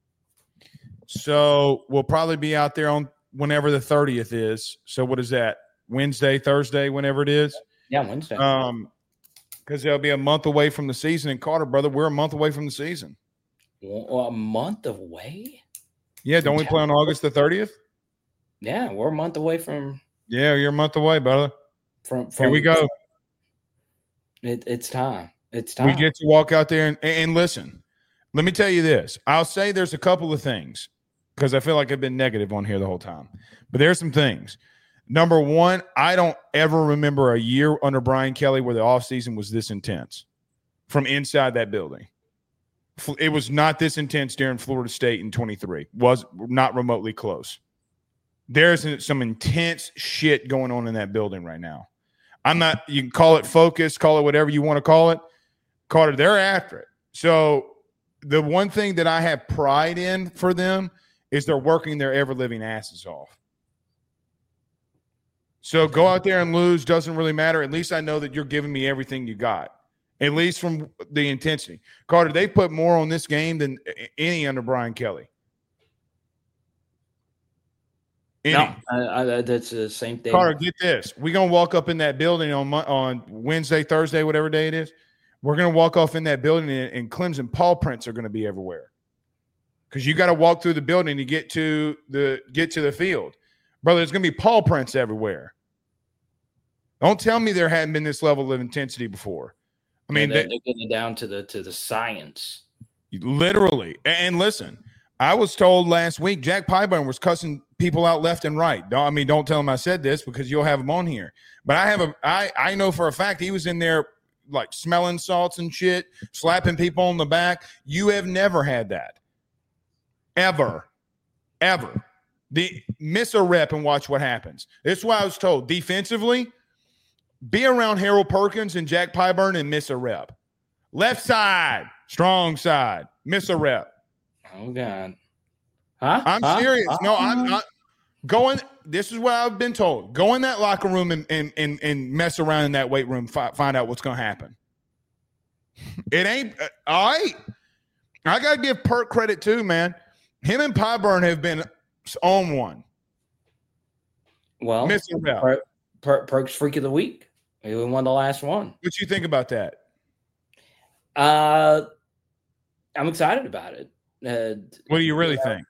So we'll probably be out there on whenever the 30th is. So what is that? Wednesday, Thursday, whenever it is? Yeah, Wednesday. Because they'll be a month away from the season. And Carter, brother, we're a month away from the season. Well, a month away? Yeah, don't we play on August the 30th? Yeah, we're a month away from. Yeah, you're a month away, brother. From Here we go. It's time. It's time. We get to walk out there and listen. Let me tell you this. I'll say there's a couple of things because I feel like I've been negative on here the whole time. But there's some things. Number one, I don't ever remember a year under Brian Kelly where the offseason was this intense from inside that building. It was not this intense during Florida State in 23. Was not remotely close. There's some intense shit going on in that building right now. I'm not – you can call it focus, call it whatever you want to call it. Carter, they're after it. So the one thing that I have pride in for them is they're working their ever-living asses off. So go out there and lose, doesn't really matter. At least I know that you're giving me everything you got, at least from the intensity. Carter, they put more on this game than any under Brian Kelly. No, that's the same thing. Carter, get this. We're going to walk up in that building on Wednesday, Thursday, whatever day it is. We're going to walk off in that building, and Clemson paw prints are going to be everywhere. Because you got to walk through the building to get to the field. Brother, there's going to be paw prints everywhere. Don't tell me there hadn't been this level of intensity before. I mean, they're getting down to the science. Literally. And listen, I was told last week Jack Pyburn was cussing people out left and right. Don't tell him I said this because you'll have him on here. But I know for a fact he was in there like smelling salts and shit, slapping people on the back. You have never had that. Ever. Miss a rep and watch what happens. That's why I was told defensively, be around Harold Perkins and Jack Pyburn and miss a rep. Left side, strong side, miss a rep. Oh, God. Huh? I'm serious. No, I'm not going. This is what I've been told. Go in that locker room and mess around in that weight room, find out what's going to happen. It ain't all right. I got to give Perk credit too, man. Him and Pyburn have been on one. Well, Perk's Freak of the Week. He won the last one. What you think about that? I'm excited about it. What do you really think?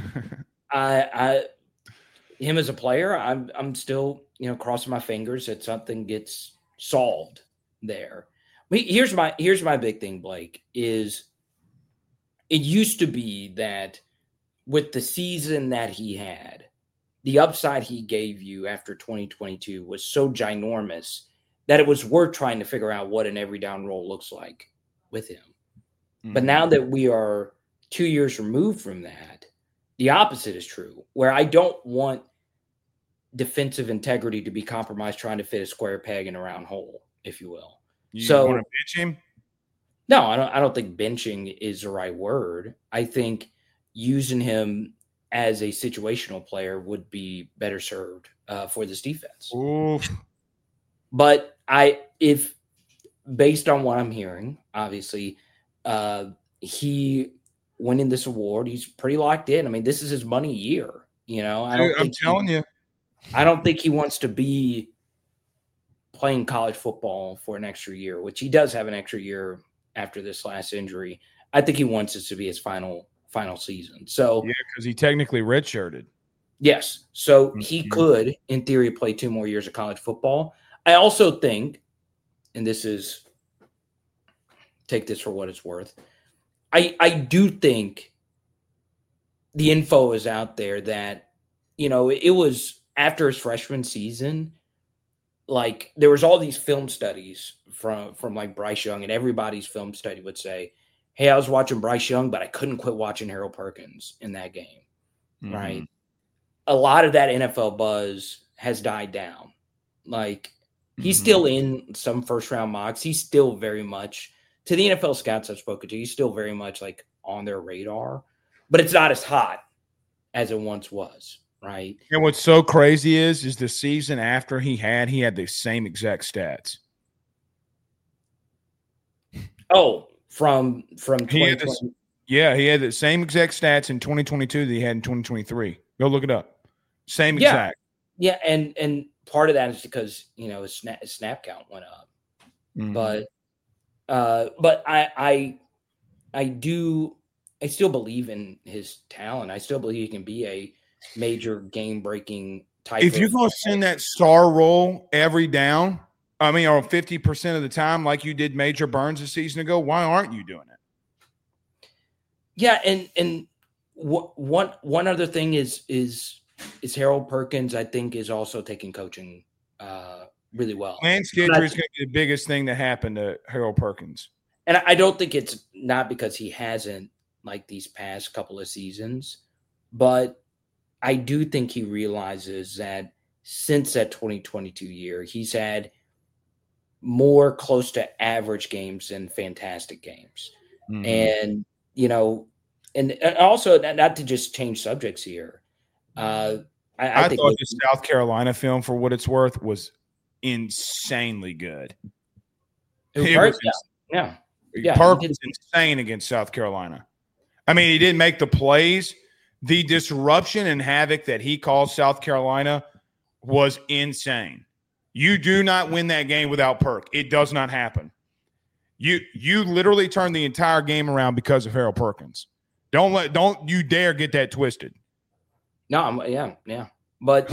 Him as a player, I'm still crossing my fingers that something gets solved there. Here's my big thing, Blake. Is it used to be that with the season that he had, the upside he gave you after 2022 was so ginormous that it was worth trying to figure out what an every down role looks like with him. Mm-hmm. But now that we are 2 years removed from that, the opposite is true, where I don't want defensive integrity to be compromised trying to fit a square peg in a round hole, if you will. You want to bench him? No, I don't think benching is the right word. I think using him as a situational player would be better served for this defense. Oof. But if based on what I'm hearing, obviously, he winning this award, he's pretty locked in. I mean, this is his money year. I'm telling you, I don't think he wants to be playing college football for an extra year, which he does have an extra year after this last injury. I think he wants this to be his final season. So yeah, because he technically redshirted. Yes. So he could, in theory, play 2 more years of college football. I also think, and this is, take this for what it's worth, I do think the info is out there that, it was after his freshman season, like there was all these film studies from like Bryce Young, and everybody's film study would say, hey, I was watching Bryce Young, but I couldn't quit watching Harold Perkins in that game, right? A lot of that NFL buzz has died down. Like, he's still in some first-round mocks. He's still very much, to the NFL scouts I've spoken to, he's still very much, like, on their radar. But it's not as hot as it once was, right? And what's so crazy is the season after he had the same exact stats. Oh, from He had 2020. he had the same exact stats in 2022 that he had in 2023. Go look it up. Same Yeah. exact. Yeah, and part of that is because his snap count went up. Mhm. But I still believe in his talent. I still believe he can be a major game breaking type. If you're going to send that star roll every down, or 50% of the time, like you did Major Burns a season ago, why aren't you doing it? Yeah, and one other thing is Harold Perkins. I think is also taking coaching really well. Lance Guidry is going to be the biggest thing that happened to Harold Perkins. And I don't think it's not because he hasn't like these past couple of seasons, but I do think he realizes that since that 2022 year, he's had more close to average games than fantastic games. Mm-hmm. And, and also not to just change subjects here. I think thought the South Carolina film, for what it's worth, was insanely good. Yeah. Perk was insane against South Carolina. He didn't make the plays. The disruption and havoc that he caused South Carolina was insane. You do not win that game without Perk. It does not happen. You literally turn the entire game around because of Harold Perkins. Don't you dare get that twisted. No, yeah. But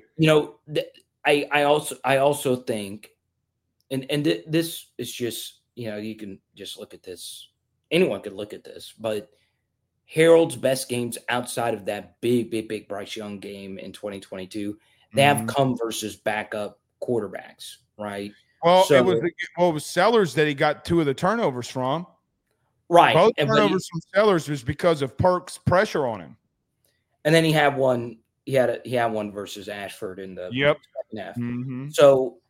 I also think, and this is just you can just look at this. Anyone could look at this, but Harold's best games outside of that big Bryce Young game in 2022, they have come versus backup quarterbacks, right? Well, it was Sellers that he got 2 of the turnovers from. Right. Both turnovers from Sellers was because of Perk's pressure on him. And then he had one. He had one versus Ashford in the second half. Mm-hmm. So,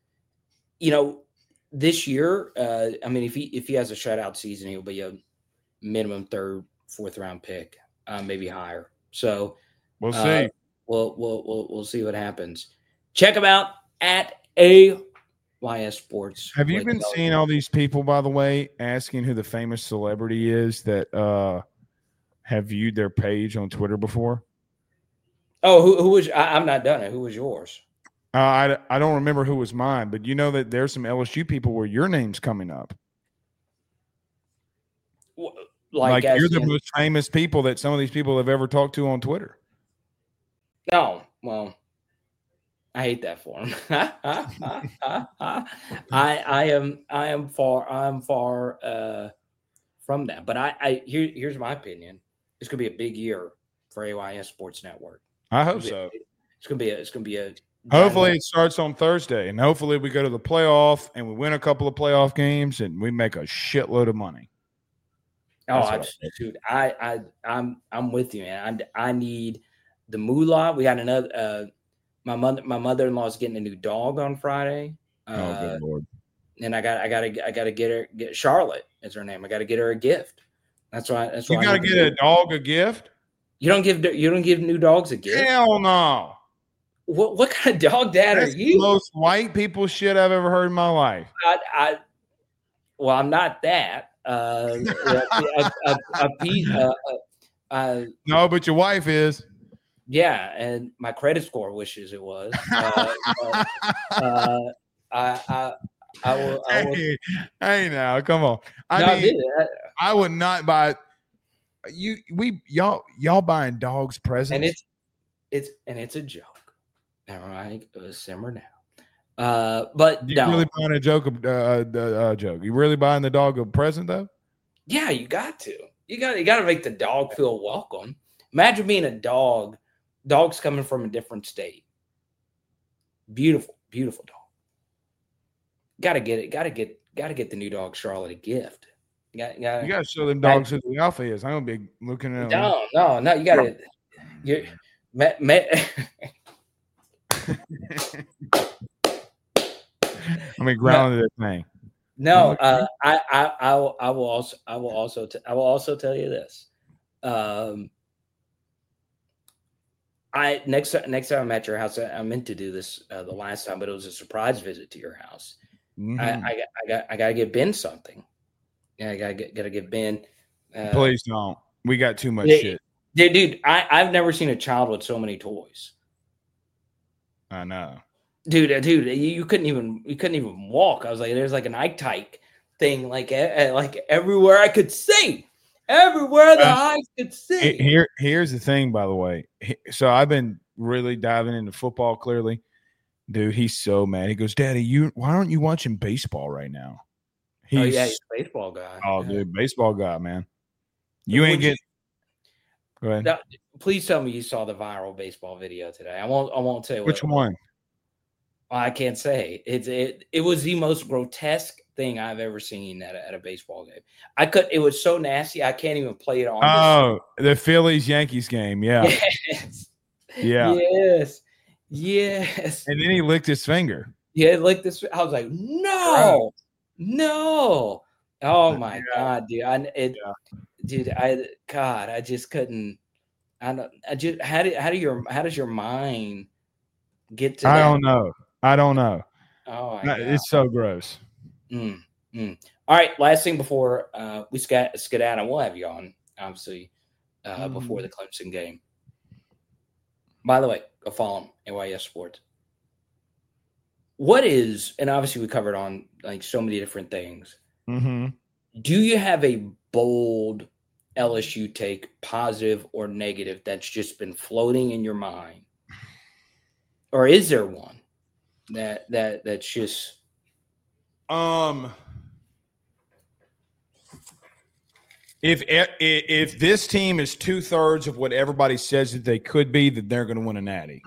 this year, if he has a shutout season, he'll be a minimum 3rd, 4th round pick, maybe higher. So we'll see. We'll see what happens. Check him out at AYS Sports. Have you been seeing all these people, by the way, asking who the famous celebrity is that have viewed their page on Twitter before? Oh, who was? I'm not done it. Who was yours? I don't remember who was mine, but you know that there's some LSU people where your name's coming up. Like you're the most famous people that some of these people have ever talked to on Twitter. No, well, I hate that for him. I am far from that. But here's my opinion. It's gonna be a big year for AYS Sports Network. I hope so. It's gonna be a. Hopefully it starts on Thursday, and hopefully we go to the playoff and we win a couple of playoff games and we make a shitload of money. I'm with you, man. I need the moolah. We got another. My mother-in-law is getting a new dog on Friday. Good Lord! And I gotta get Charlotte is her name. I gotta get her a gift. That's why. You gotta get a dog a gift. You don't give new dogs a gift. Hell no. What kind of dog dad That's are you? The most white people shit I've ever heard in my life. I'm not that. No, but your wife is. Yeah, and my credit score wishes it was. I will. Hey, now, come on. I would not buy. Y'all buying dogs presents, and it's a joke. All right, simmer now. But you really buying a joke? Joke? You really buying the dog a present though? Yeah, you got to. You got to make the dog feel welcome. Imagine being a dog. Dog's coming from a different state. Beautiful, beautiful dog. Got to get the new dog Charlotte a gift. You got to show them dogs who the alpha is. I'm gonna be looking at them. No. You got to. You. Grounded that thing. No, I will also tell you this. Next time I'm at your house, I meant to do this the last time, but it was a surprise visit to your house. Mm-hmm. I gotta get Ben something. Yeah, I gotta get Ben. Please don't. We got too much shit. Dude, I've never seen a child with so many toys. I know. Dude, you couldn't even walk. I was like, there's like an Ike Tyke thing, like everywhere I could see. Everywhere the eyes could see. Here's the thing, by the way. So I've been really diving into football. Clearly, dude, he's so mad. He goes, "Daddy, why aren't you watching baseball right now?" He's a baseball guy. Oh, yeah. Dude, baseball guy, man. You ain't getting. Go ahead. Now, please tell me you saw the viral baseball video today. I won't tell you which one. I can't say. It was the most grotesque thing I've ever seen at a baseball game. It was so nasty. I can't even play it on. Oh, the Phillies-Yankees game. Yeah. Yes. Yeah. Yes. And then he licked his finger. Yeah, licked this. I was like, no. Oh my God, dude. I just couldn't. How does your mind get to I that? don't know. Oh my God. It's so gross. All right, last thing before we skedaddle, we'll have you on, obviously, before the Clemson game. By the way, go follow him, AYS Sports. What is, and obviously we covered on like so many different things. Mm-hmm. Do you have a bold LSU take, positive or negative, that's just been floating in your mind? Or is there one that's just if this team is 2/3 of what everybody says that they could be, then they're going to win a natty.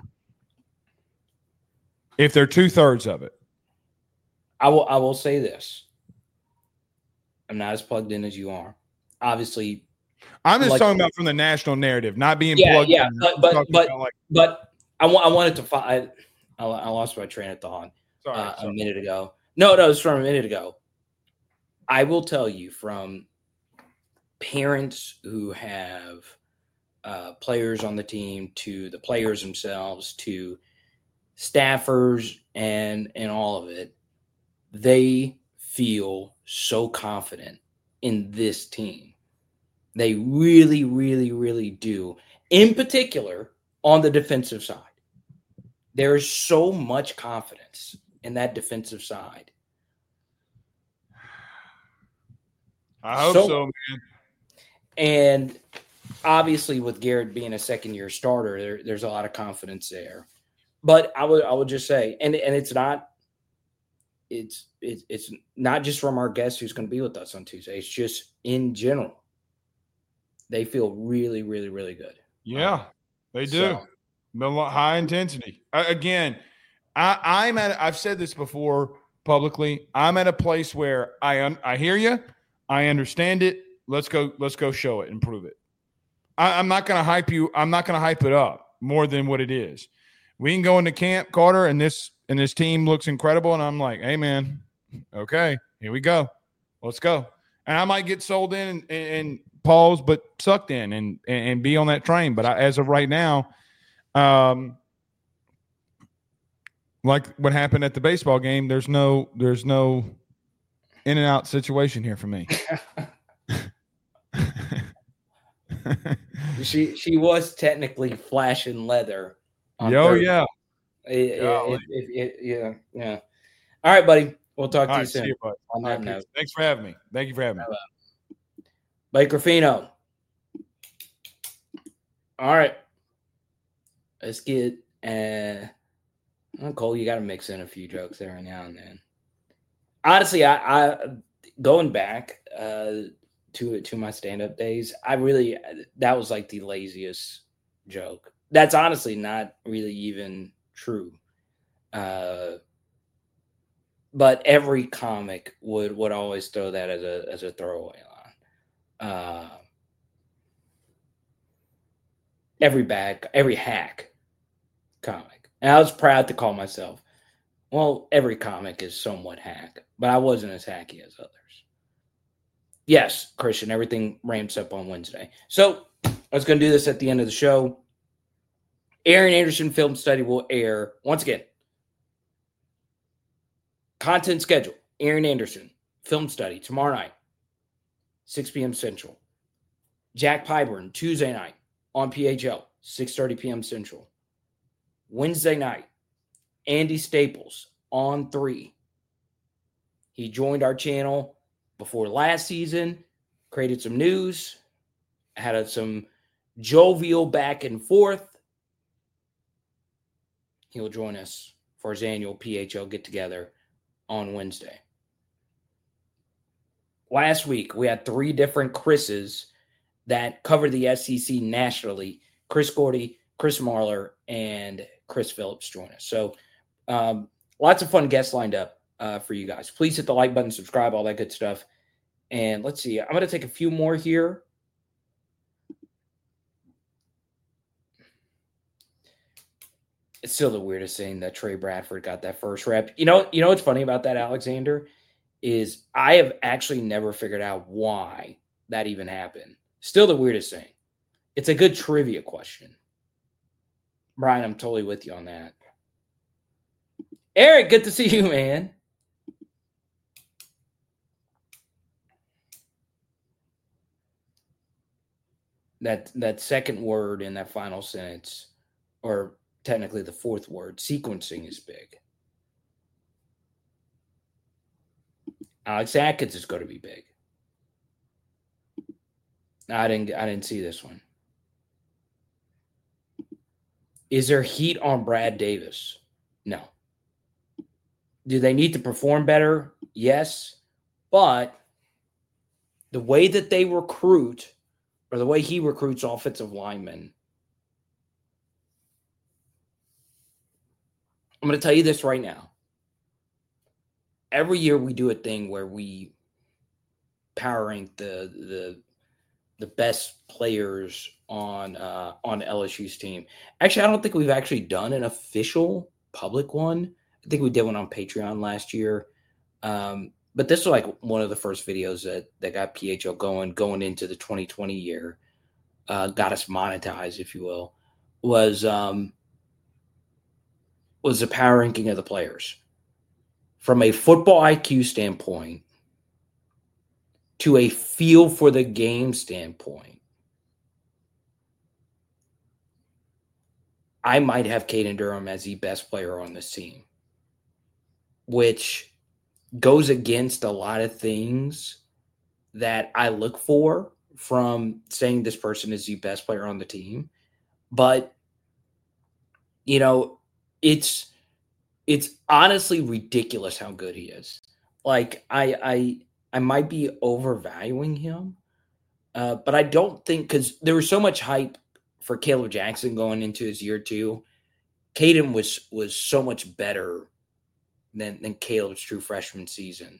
If they're 2/3 of it, I will say this. I'm not as plugged in as you are. Obviously, I'm just talking about from the national narrative, not being plugged in. But I wanted to find. I lost my train of thought a minute ago. No, it's from a minute ago. I will tell you, from parents who have players on the team, to the players themselves, to staffers and all of it, they feel so confident in this team. They really, really, really do. In particular, on the defensive side. There is so much confidence in that defensive side. I hope so, man. And obviously, with Garrett being a second-year starter, there's a lot of confidence there. But I would just say, and it's not just from our guest who's going to be with us on Tuesday. It's just in general. They feel really, really, really good. Yeah, they do. High intensity. Again, I've said this before publicly. I'm at a place where I hear you. I understand it. Let's go show it and prove it. I'm not going to hype you. I'm not going to hype it up more than what it is. We can go into camp, Carter, and this team looks incredible. And I'm like, hey, man, okay, here we go. Let's go. And I might get sold in and pause, but sucked in and be on that train. But as of right now, like what happened at the baseball game, there's no in and out situation here for me. She was technically flashing leather. Yeah. Yeah. All right, buddy. We'll talk to you soon. See you, bud. On that note. Thanks for having me. Thank you for having me. Blake Ruffino. All right. Let's get Cole, you got to mix in a few jokes there now and then. Honestly, I going back to my stand-up days, that was like the laziest joke. That's honestly not really even true. But every comic would always throw that as a throwaway line. Every hack comic. And I was proud to call myself, well, every comic is somewhat hack, but I wasn't as hacky as others. Yes, Christian, everything ramps up on Wednesday. So I was going to do this at the end of the show. Aaron Anderson Film Study will air once again. Content schedule. Aaron Anderson Film Study tomorrow night. 6 p.m. Central. Jack Pyburn, Tuesday night on PHL, 6:30 p.m. Central. Wednesday night, Andy Staples on 3. He joined our channel before last season, created some news, had some jovial back and forth. He'll join us for his annual PHL get-together on Wednesday. Last week, we had 3 different Chris's that cover the SEC nationally. Chris Gordy, Chris Marler, and Chris Phillips join us. So lots of fun guests lined up for you guys. Please hit the like button, subscribe, all that good stuff. And let's see. I'm going to take a few more here. It's still the weirdest thing that Trey Bradford got that first rep. You know what's funny about that, Alexander, is I have actually never figured out why that even happened. Still the weirdest thing. It's a good trivia question. Brian, I'm totally with you on that. Eric, good to see you, man. That second word in that final sentence, or technically the fourth word, sequencing is big. Alex Atkins is going to be big. I didn't see this one. Is there heat on Brad Davis? No. Do they need to perform better? Yes. But the way that they recruit, or the way he recruits offensive linemen, I'm going to tell you this right now. Every year we do a thing where we power rank the best players on LSU's team. Actually, I don't think we've actually done an official public one. I think we did one on Patreon last year. But this was like one of the first videos that got PHL going into the 2020 year, got us monetized, if you will, was the power ranking of the players. From a football IQ standpoint to a feel for the game standpoint, I might have Caden Durham as the best player on this team, which goes against a lot of things that I look for from saying this person is the best player on the team. But, it's honestly ridiculous how good he is. Like, I might be overvaluing him, but I don't think, because there was so much hype for Caleb Jackson going into his year 2. Caden was so much better than Caleb's true freshman season.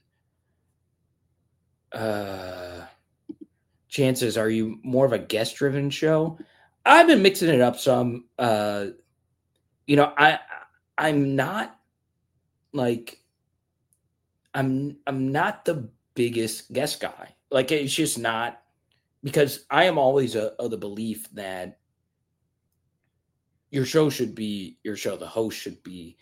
Chances, are you more of a guest-driven show? I've been mixing it up some. I'm not like I'm not the biggest guest guy. Like, it's just not, because I am always of the belief that your show should be your show. The host should be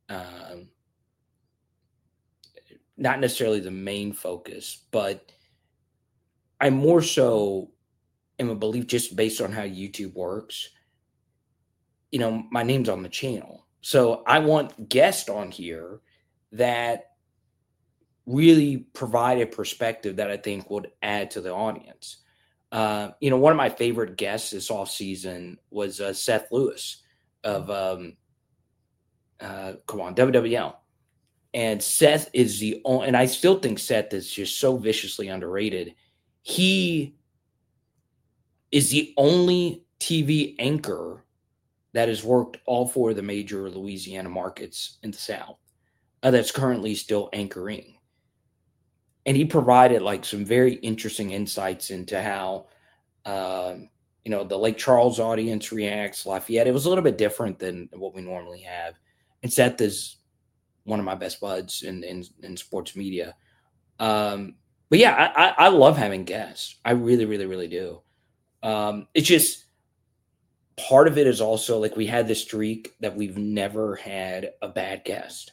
not necessarily the main focus, but I more so am a belief, just based on how YouTube works. My name's on the channel. So I want guests on here that really provide a perspective that I think would add to the audience. One of my favorite guests this offseason was Seth Lewis of WWL. And Seth is the only, and I still think Seth is just so viciously underrated. He is the only TV anchor that has worked all 4 of the major Louisiana markets in the South that's currently still anchoring. And he provided like some very interesting insights into how, the Lake Charles audience reacts, Lafayette. It was a little bit different than what we normally have. And Seth is one of my best buds in sports media. But yeah, I love having guests. I really, really, really do. It's just, part of it is also like we had this streak that we've never had a bad guest,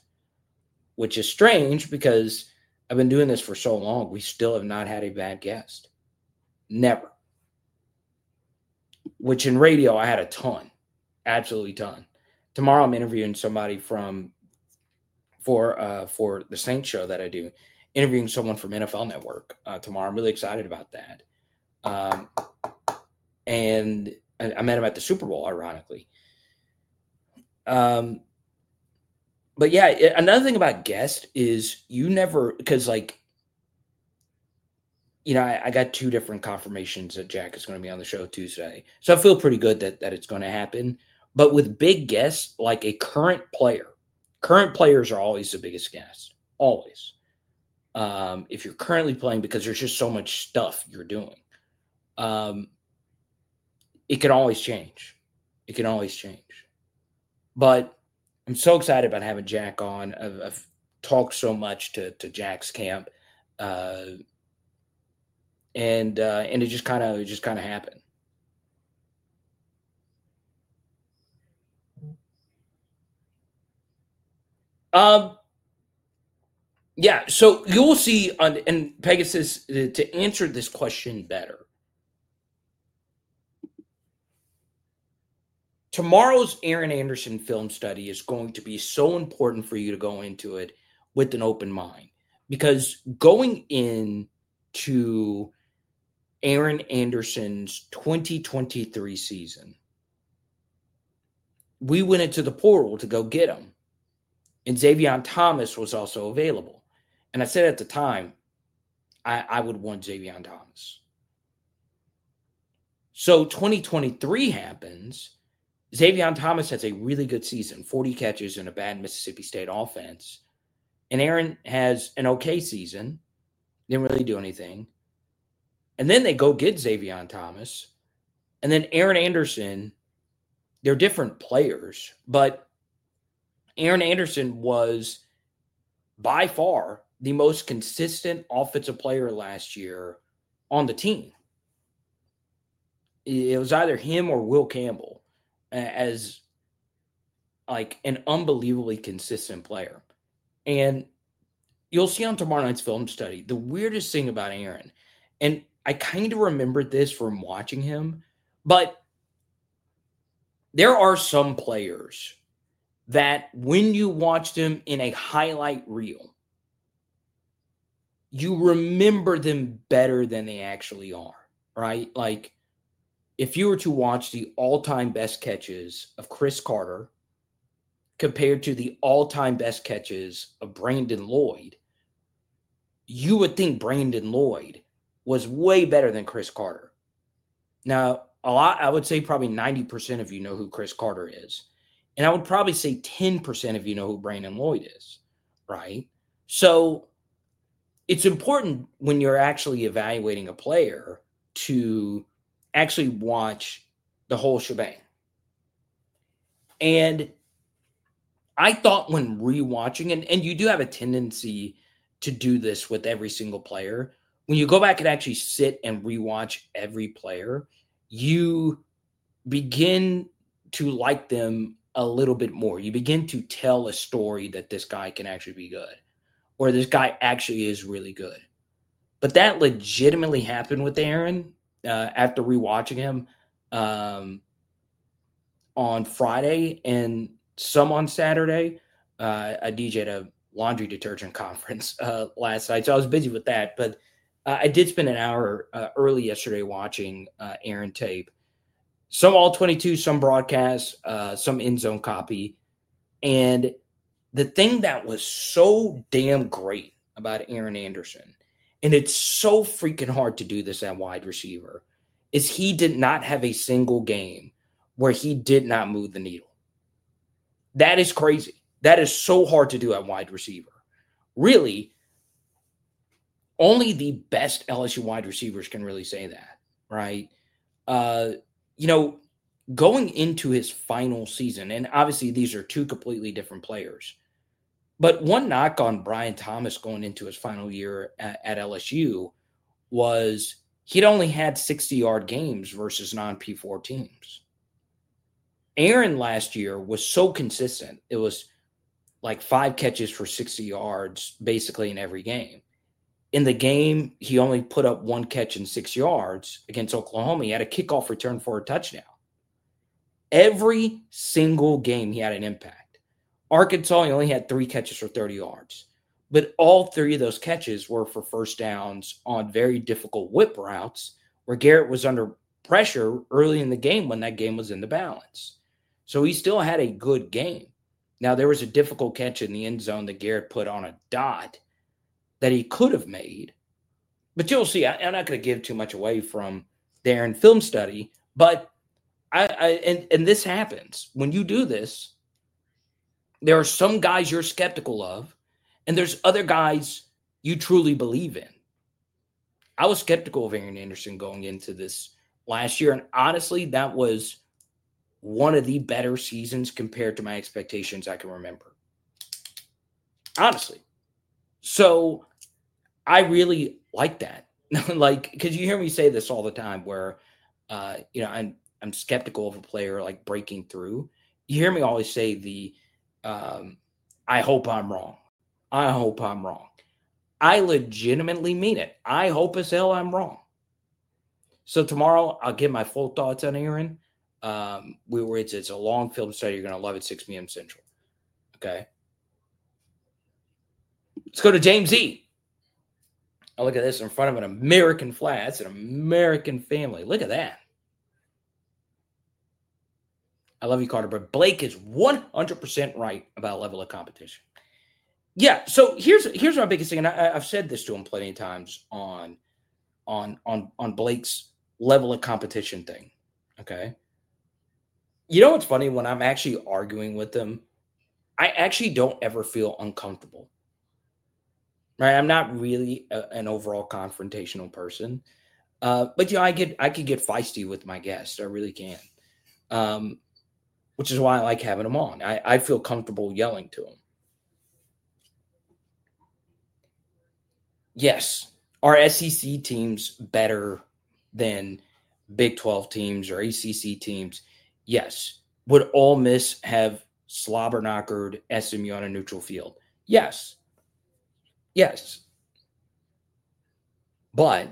which is strange because I've been doing this for so long. We still have not had a bad guest. Never. Which in radio, I had a ton. Absolutely ton. Tomorrow I'm interviewing somebody for the Saints show that I do. Interviewing someone from NFL Network tomorrow. I'm really excited about that. And I met him at the Super Bowl, ironically. But yeah, another thing about guest is you never, because like, you know, I got 2 different confirmations that Jack is going to be on the show Tuesday. So I feel pretty good that it's going to happen. But with big guests, like a current players are always the biggest guest. Always. If you're currently playing, because there's just so much stuff you're doing. It can always change. It can always change. But I'm so excited about having Jack on. I've talked so much to Jack's camp. And it just kind of happened. Yeah, so you'll see and Pegasus, to answer this question better. Tomorrow's Aaron Anderson film study is going to be so important for you to go into it with an open mind, because going into Aaron Anderson's 2023 season, we went into the portal to go get him. And Xavier Thomas was also available. And I said at the time, I would want Xavier Thomas. So 2023 happens. Xavier Thomas has a really good season, 40 catches in a bad Mississippi State offense. And Aaron has an okay season. Didn't really do anything. And then they go get Xavier Thomas. And then Aaron Anderson, they're different players, but Aaron Anderson was by far the most consistent offensive player last year on the team. It was either him or Will Campbell as like an unbelievably consistent player. And you'll see on tomorrow night's film study, the weirdest thing about Aaron, and I kind of remembered this from watching him, but there are some players that when you watch them in a highlight reel, you remember them better than they actually are, right? Like if you were to watch the all-time best catches of Chris Carter compared to the all-time best catches of Brandon Lloyd, you would think Brandon Lloyd was way better than Chris Carter. Now, I would say probably 90% of you know who Chris Carter is. And I would probably say 10% of you know who Brandon Lloyd is, right? So it's important when you're actually evaluating a player to actually watch the whole shebang. And I thought when rewatching, and you do have a tendency to do this with every single player, when you go back and actually sit and rewatch every player, you begin to like them a little bit more. You begin to tell a story that this guy can actually be good, or this guy actually is really good. But that legitimately happened with Aaron after rewatching him on Friday and some on Saturday. I DJ'd a laundry detergent conference last night, so I was busy with that. But I did spend an hour early yesterday watching Aaron tape. Some all 22, some broadcasts, some end zone copy. And the thing that was so damn great about Aaron Anderson, and it's so freaking hard to do this at wide receiver, is he did not have a single game where he did not move the needle. That is crazy. That is so hard to do at wide receiver. Really, only the best LSU wide receivers can really say that, right? You know, going into his final season, and obviously these are 2 completely different players, but one knock on Brian Thomas going into his final year at LSU was he'd only had 60-yard games versus non-P4 teams. Aaron last year was so consistent. It was like 5 catches for 60 yards basically in every game. in the game, he only put up 1 catch and 6 yards against Oklahoma. He had a kickoff return for a touchdown. Every single game, he had an impact. Arkansas, he only had 3 catches for 30 yards. But all 3 of those catches were for first downs on very difficult whip routes where Garrett was under pressure early in the game when that game was in the balance. So he still had a good game. Now, there was a difficult catch in the end zone that Garrett put on a dot that he could have made. But you'll see, I'm not going to give too much away from there in film study, but and this happens. When you do this, there are some guys you're skeptical of, and there's other guys you truly believe in. I was skeptical of Aaron Anderson going into this last year, and honestly, that was one of the better seasons compared to my expectations I can remember. Honestly. So I really like that. Like, because you hear me say this all the time where, I'm skeptical of a player like breaking through. You hear me always say I hope I'm wrong. I hope I'm wrong. I legitimately mean it. I hope as hell I'm wrong. So tomorrow I'll give my full thoughts on Aaron. It's a long film study. You're going to love it. 6 p.m. Central. Okay. Let's go to James E. Oh, look at this in front of an American flag. That's an American family. Look at that. I love you, Carter, but Blake is 100% right about level of competition. Yeah, so here's my biggest thing, and I've said this to him plenty of times on Blake's level of competition thing. Okay. You know what's funny? When I'm actually arguing with them, I actually don't ever feel uncomfortable. Right? I'm not really an overall confrontational person, but I could get feisty with my guests. I really can. Which is why I like having them on. I feel comfortable yelling to them. Yes. Are SEC teams better than Big 12 teams or ACC teams? Yes. Would Ole Miss have slobber-knockered SMU on a neutral field? Yes. Yes. But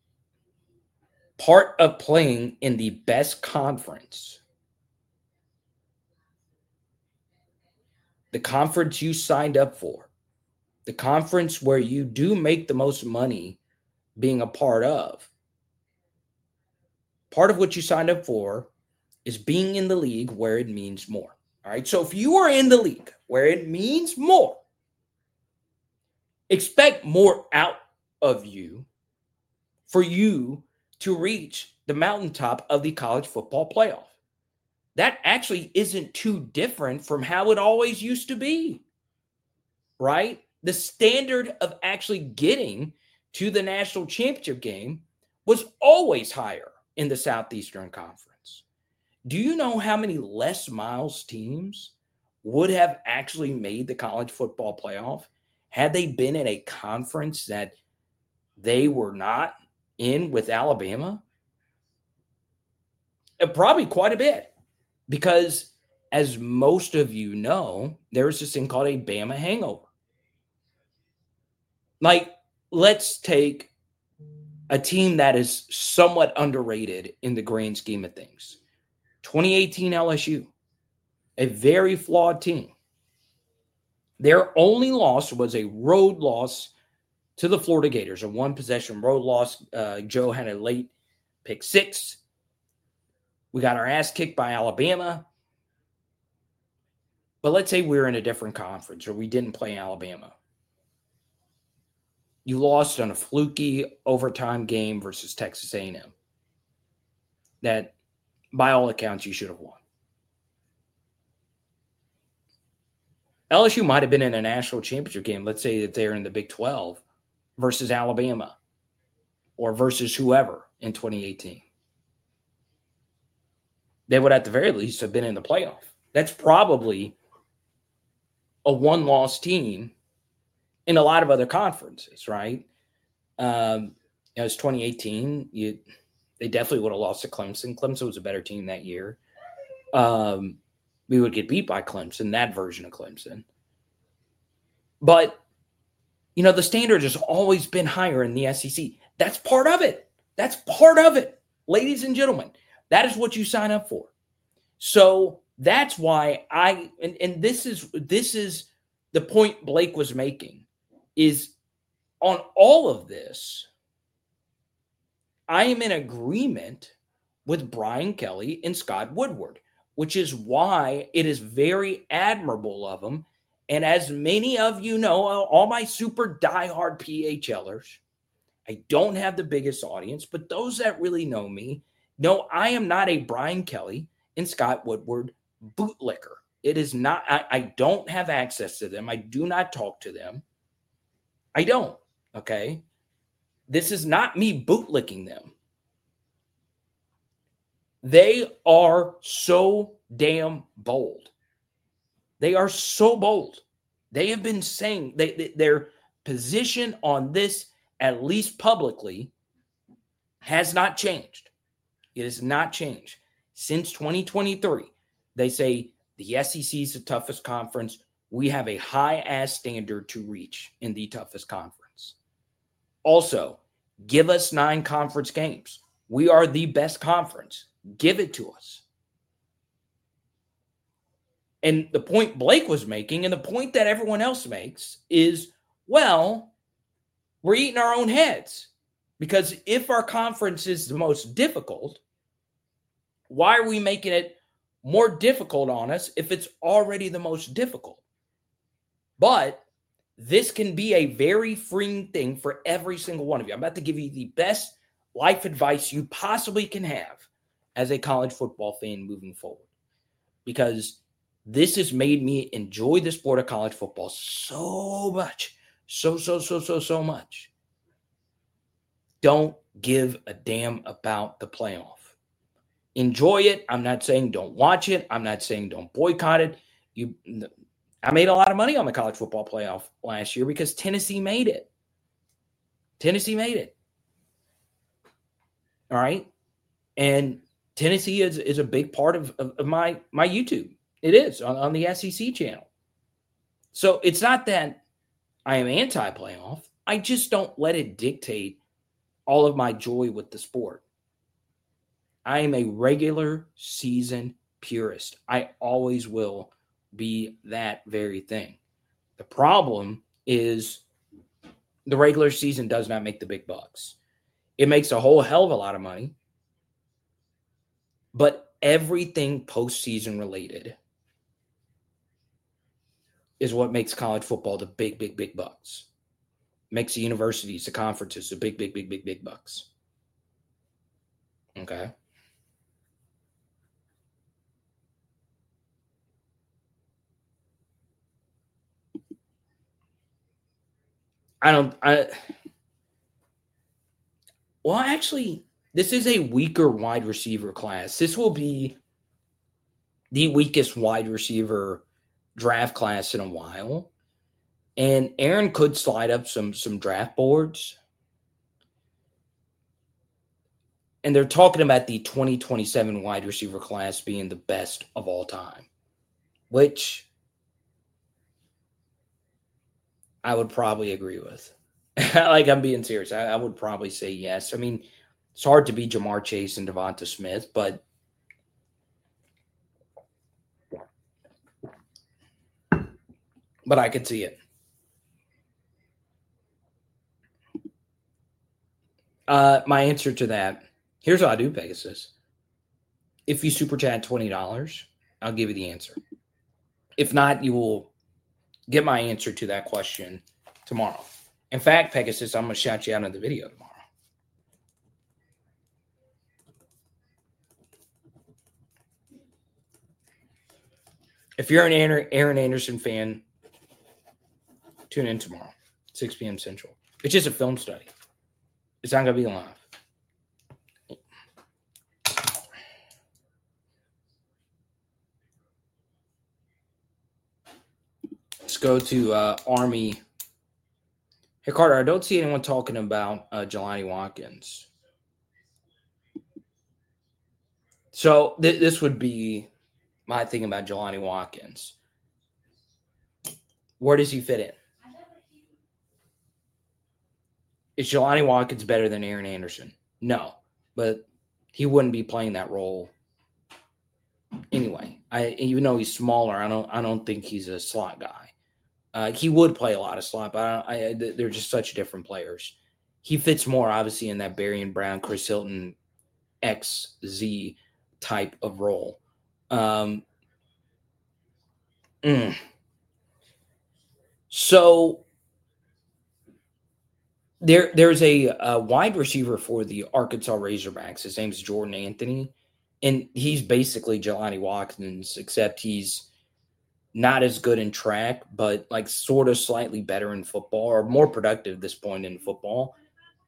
part of playing in the best conference, the conference you signed up for, the conference where you do make the most money being a part of what you signed up for is being in the league where it means more. All right. So if you are in the league where it means more, expect more out of you for you to reach the mountaintop of the college football playoff. That actually isn't too different from how it always used to be, right? The standard of actually getting to the national championship game was always higher in the Southeastern Conference. Do you know how many Les Miles teams would have actually made the college football playoff had they been in a conference that they were not in with Alabama? Probably quite a bit. Because, as most of you know, there's this thing called a Bama hangover. Like, let's take a team that is somewhat underrated in the grand scheme of things. 2018 LSU, a very flawed team. Their only loss was a road loss to the Florida Gators, a one-possession road loss. Joe had a late pick 6. We got our ass kicked by Alabama. But let's say we're in a different conference or we didn't play Alabama. You lost on a fluky overtime game versus Texas A&M that, by all accounts, you should have won. LSU might have been in a national championship game. Let's say that they're in the Big 12 versus Alabama or versus whoever in 2018. They would at the very least have been in the playoff. That's probably a one-loss team in a lot of other conferences, right? It's 2018. They definitely would have lost to Clemson. Clemson was a better team that year. We would get beat by Clemson, that version of Clemson. But the standard has always been higher in the SEC. That's part of it. That's part of it, ladies and gentlemen. That is what you sign up for. So that's why and this is the point Blake was making, is on all of this, I am in agreement with Brian Kelly and Scott Woodward, which is why it is very admirable of them. And as many of you know, all my super diehard PHLers, I don't have the biggest audience, but those that really know me know I am not a Brian Kelly and Scott Woodward bootlicker. It is not, I don't have access to them. I do not talk to them. I don't, okay? This is not me bootlicking them. They are so damn bold. They are so bold. They have been saying their position on this, at least publicly, has not changed. It has not changed. Since 2023, they say the SEC is the toughest conference. We have a high-ass standard to reach in the toughest conference. Also, give us 9 conference games. We are the best conference. Give it to us. And the point Blake was making, and the point that everyone else makes, is, well, we're eating our own heads. Because if our conference is the most difficult, why are we making it more difficult on us if it's already the most difficult? But this can be a very freeing thing for every single one of you. I'm about to give you the best life advice you possibly can have as a college football fan moving forward. Because this has made me enjoy the sport of college football so much. So much. Don't give a damn about the playoff. Enjoy it. I'm not saying don't watch it. I'm not saying don't boycott it. I made a lot of money on the college football playoff last year because Tennessee made it. Tennessee made it. All right. And Tennessee is a big part of my YouTube. It is on the SEC channel. So it's not that I am anti-playoff. I just don't let it dictate all of my joy with the sport. I am a regular season purist. I always will be that very thing. The problem is the regular season does not make the big bucks. It makes a whole hell of a lot of money. But everything postseason related is what makes college football the big bucks. Makes the universities, the conferences, the big bucks. Okay. Well, actually, this is a weaker wide receiver class. This will be the weakest wide receiver draft class in a while. And Aaron could slide up some draft boards. And they're talking about the 2027 wide receiver class being the best of all time, which I would probably agree with. Like, I'm being serious. I would probably say yes. I mean, it's hard to beat Jamar Chase and Devonta Smith, but I could see it. My answer to that, here's what I do, Pegasus. If you super chat $20, I'll give you the answer. If not, you will get my answer to that question tomorrow. In fact, Pegasus, I'm going to shout you out in the video tomorrow. If you're an Aaron Anderson fan, tune in tomorrow, 6 p.m. Central. It's just a film study. It's not going to be live. Let's go to Army. Hey, Carter, I don't see anyone talking about Jelani Watkins. So this would be my thing about Jelani Watkins. Where does he fit in? Is Jelani Watkins better than Aaron Anderson? No, but he wouldn't be playing that role anyway. Even though he's smaller, I don't think he's a slot guy. He would play a lot of slot, but they're just such different players. He fits more, obviously, in that Barian Brown, Chris Hilton, XZ type of role. So there's a wide receiver for the Arkansas Razorbacks. His name's Jordan Anthony, and he's basically Jelani Watkins, except he's not as good in track, but like sort of slightly better in football or more productive at this point in football.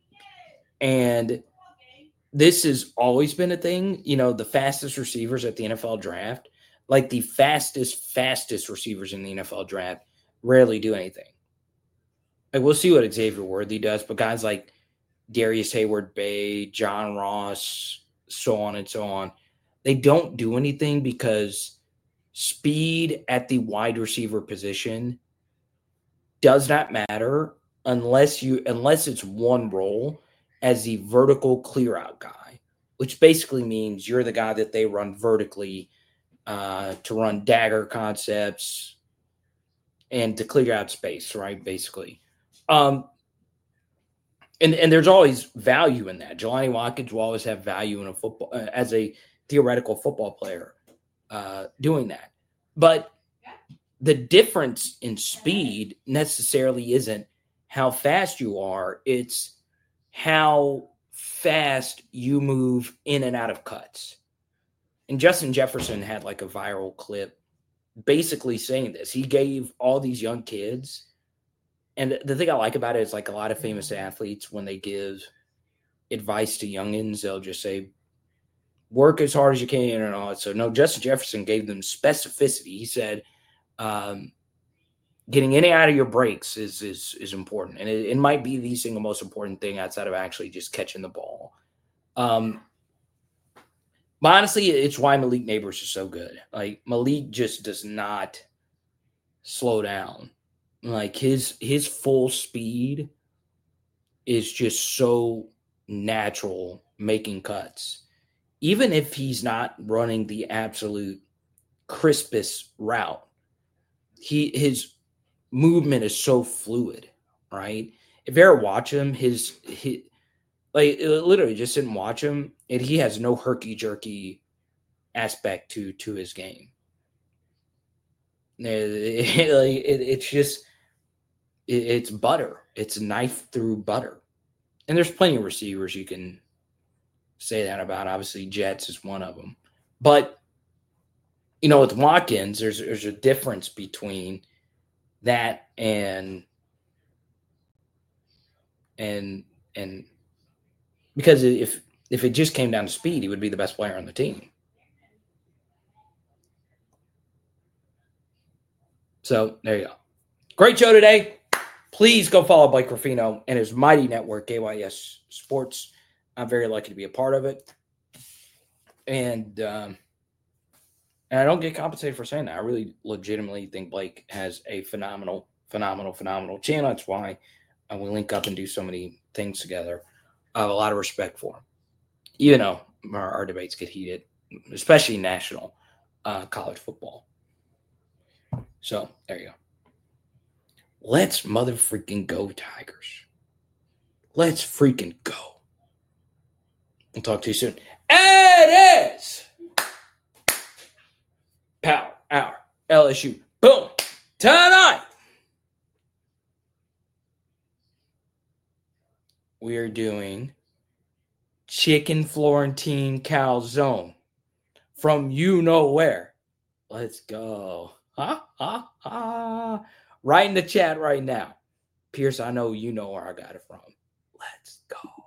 And this has always been a thing. You know, the fastest receivers at the NFL draft, like the fastest receivers in the NFL draft, rarely do anything. Like, we'll see what Xavier Worthy does, but guys like Darius Hayward-Bay, John Ross, so on and so on, they don't do anything because speed at the wide receiver position does not matter unless it's one role as the vertical clear out guy, which basically means you're the guy that they run vertically to run dagger concepts and to clear out space, right? Basically. And there's always value in that. Jelani Watkins will always have value in a football as a theoretical football player doing that. But the difference in speed necessarily isn't how fast you are. It's how fast you move in and out of cuts. And Justin Jefferson had like a viral clip basically saying this. He gave all these young kids, and the thing I like about it is like a lot of famous athletes, when they give advice to youngins, they'll just say, work as hard as you can and all that. So no, Justin Jefferson gave them specificity. He said, getting in and out of your breaks is important. And it might be the single most important thing outside of actually just catching the ball. But honestly, it's why Malik Nabers is so good. Like, Malik just does not slow down. Like, his full speed is just so natural making cuts. Even if he's not running the absolute crispest route, his movement is so fluid, right? If you ever watch him, his like, literally just sit and watch him, and he has no herky-jerky aspect to his game. It's just, it's butter. It's knife through butter. And there's plenty of receivers you can say that about. Obviously, Jets is one of them. But, you know, with Watkins, there's a difference between that and because if it just came down to speed, he would be the best player on the team. So there you go. Great show today. Please go follow Blake Ruffino and his mighty network, AYS Sports. I'm very lucky to be a part of it. And I don't get compensated for saying that. I really legitimately think Blake has a phenomenal channel. That's why we link up and do so many things together. I have a lot of respect for him. Even though our debates get heated, especially national college football. So there you go. Let's mother freaking go, Tigers. Let's freaking go. I'll talk to you soon. It is Power Hour LSU. Boom. Tonight, we are doing chicken Florentine calzone from you know where. Let's go. Right in the chat right now. Pierce, I know you know where I got it from. Let's go.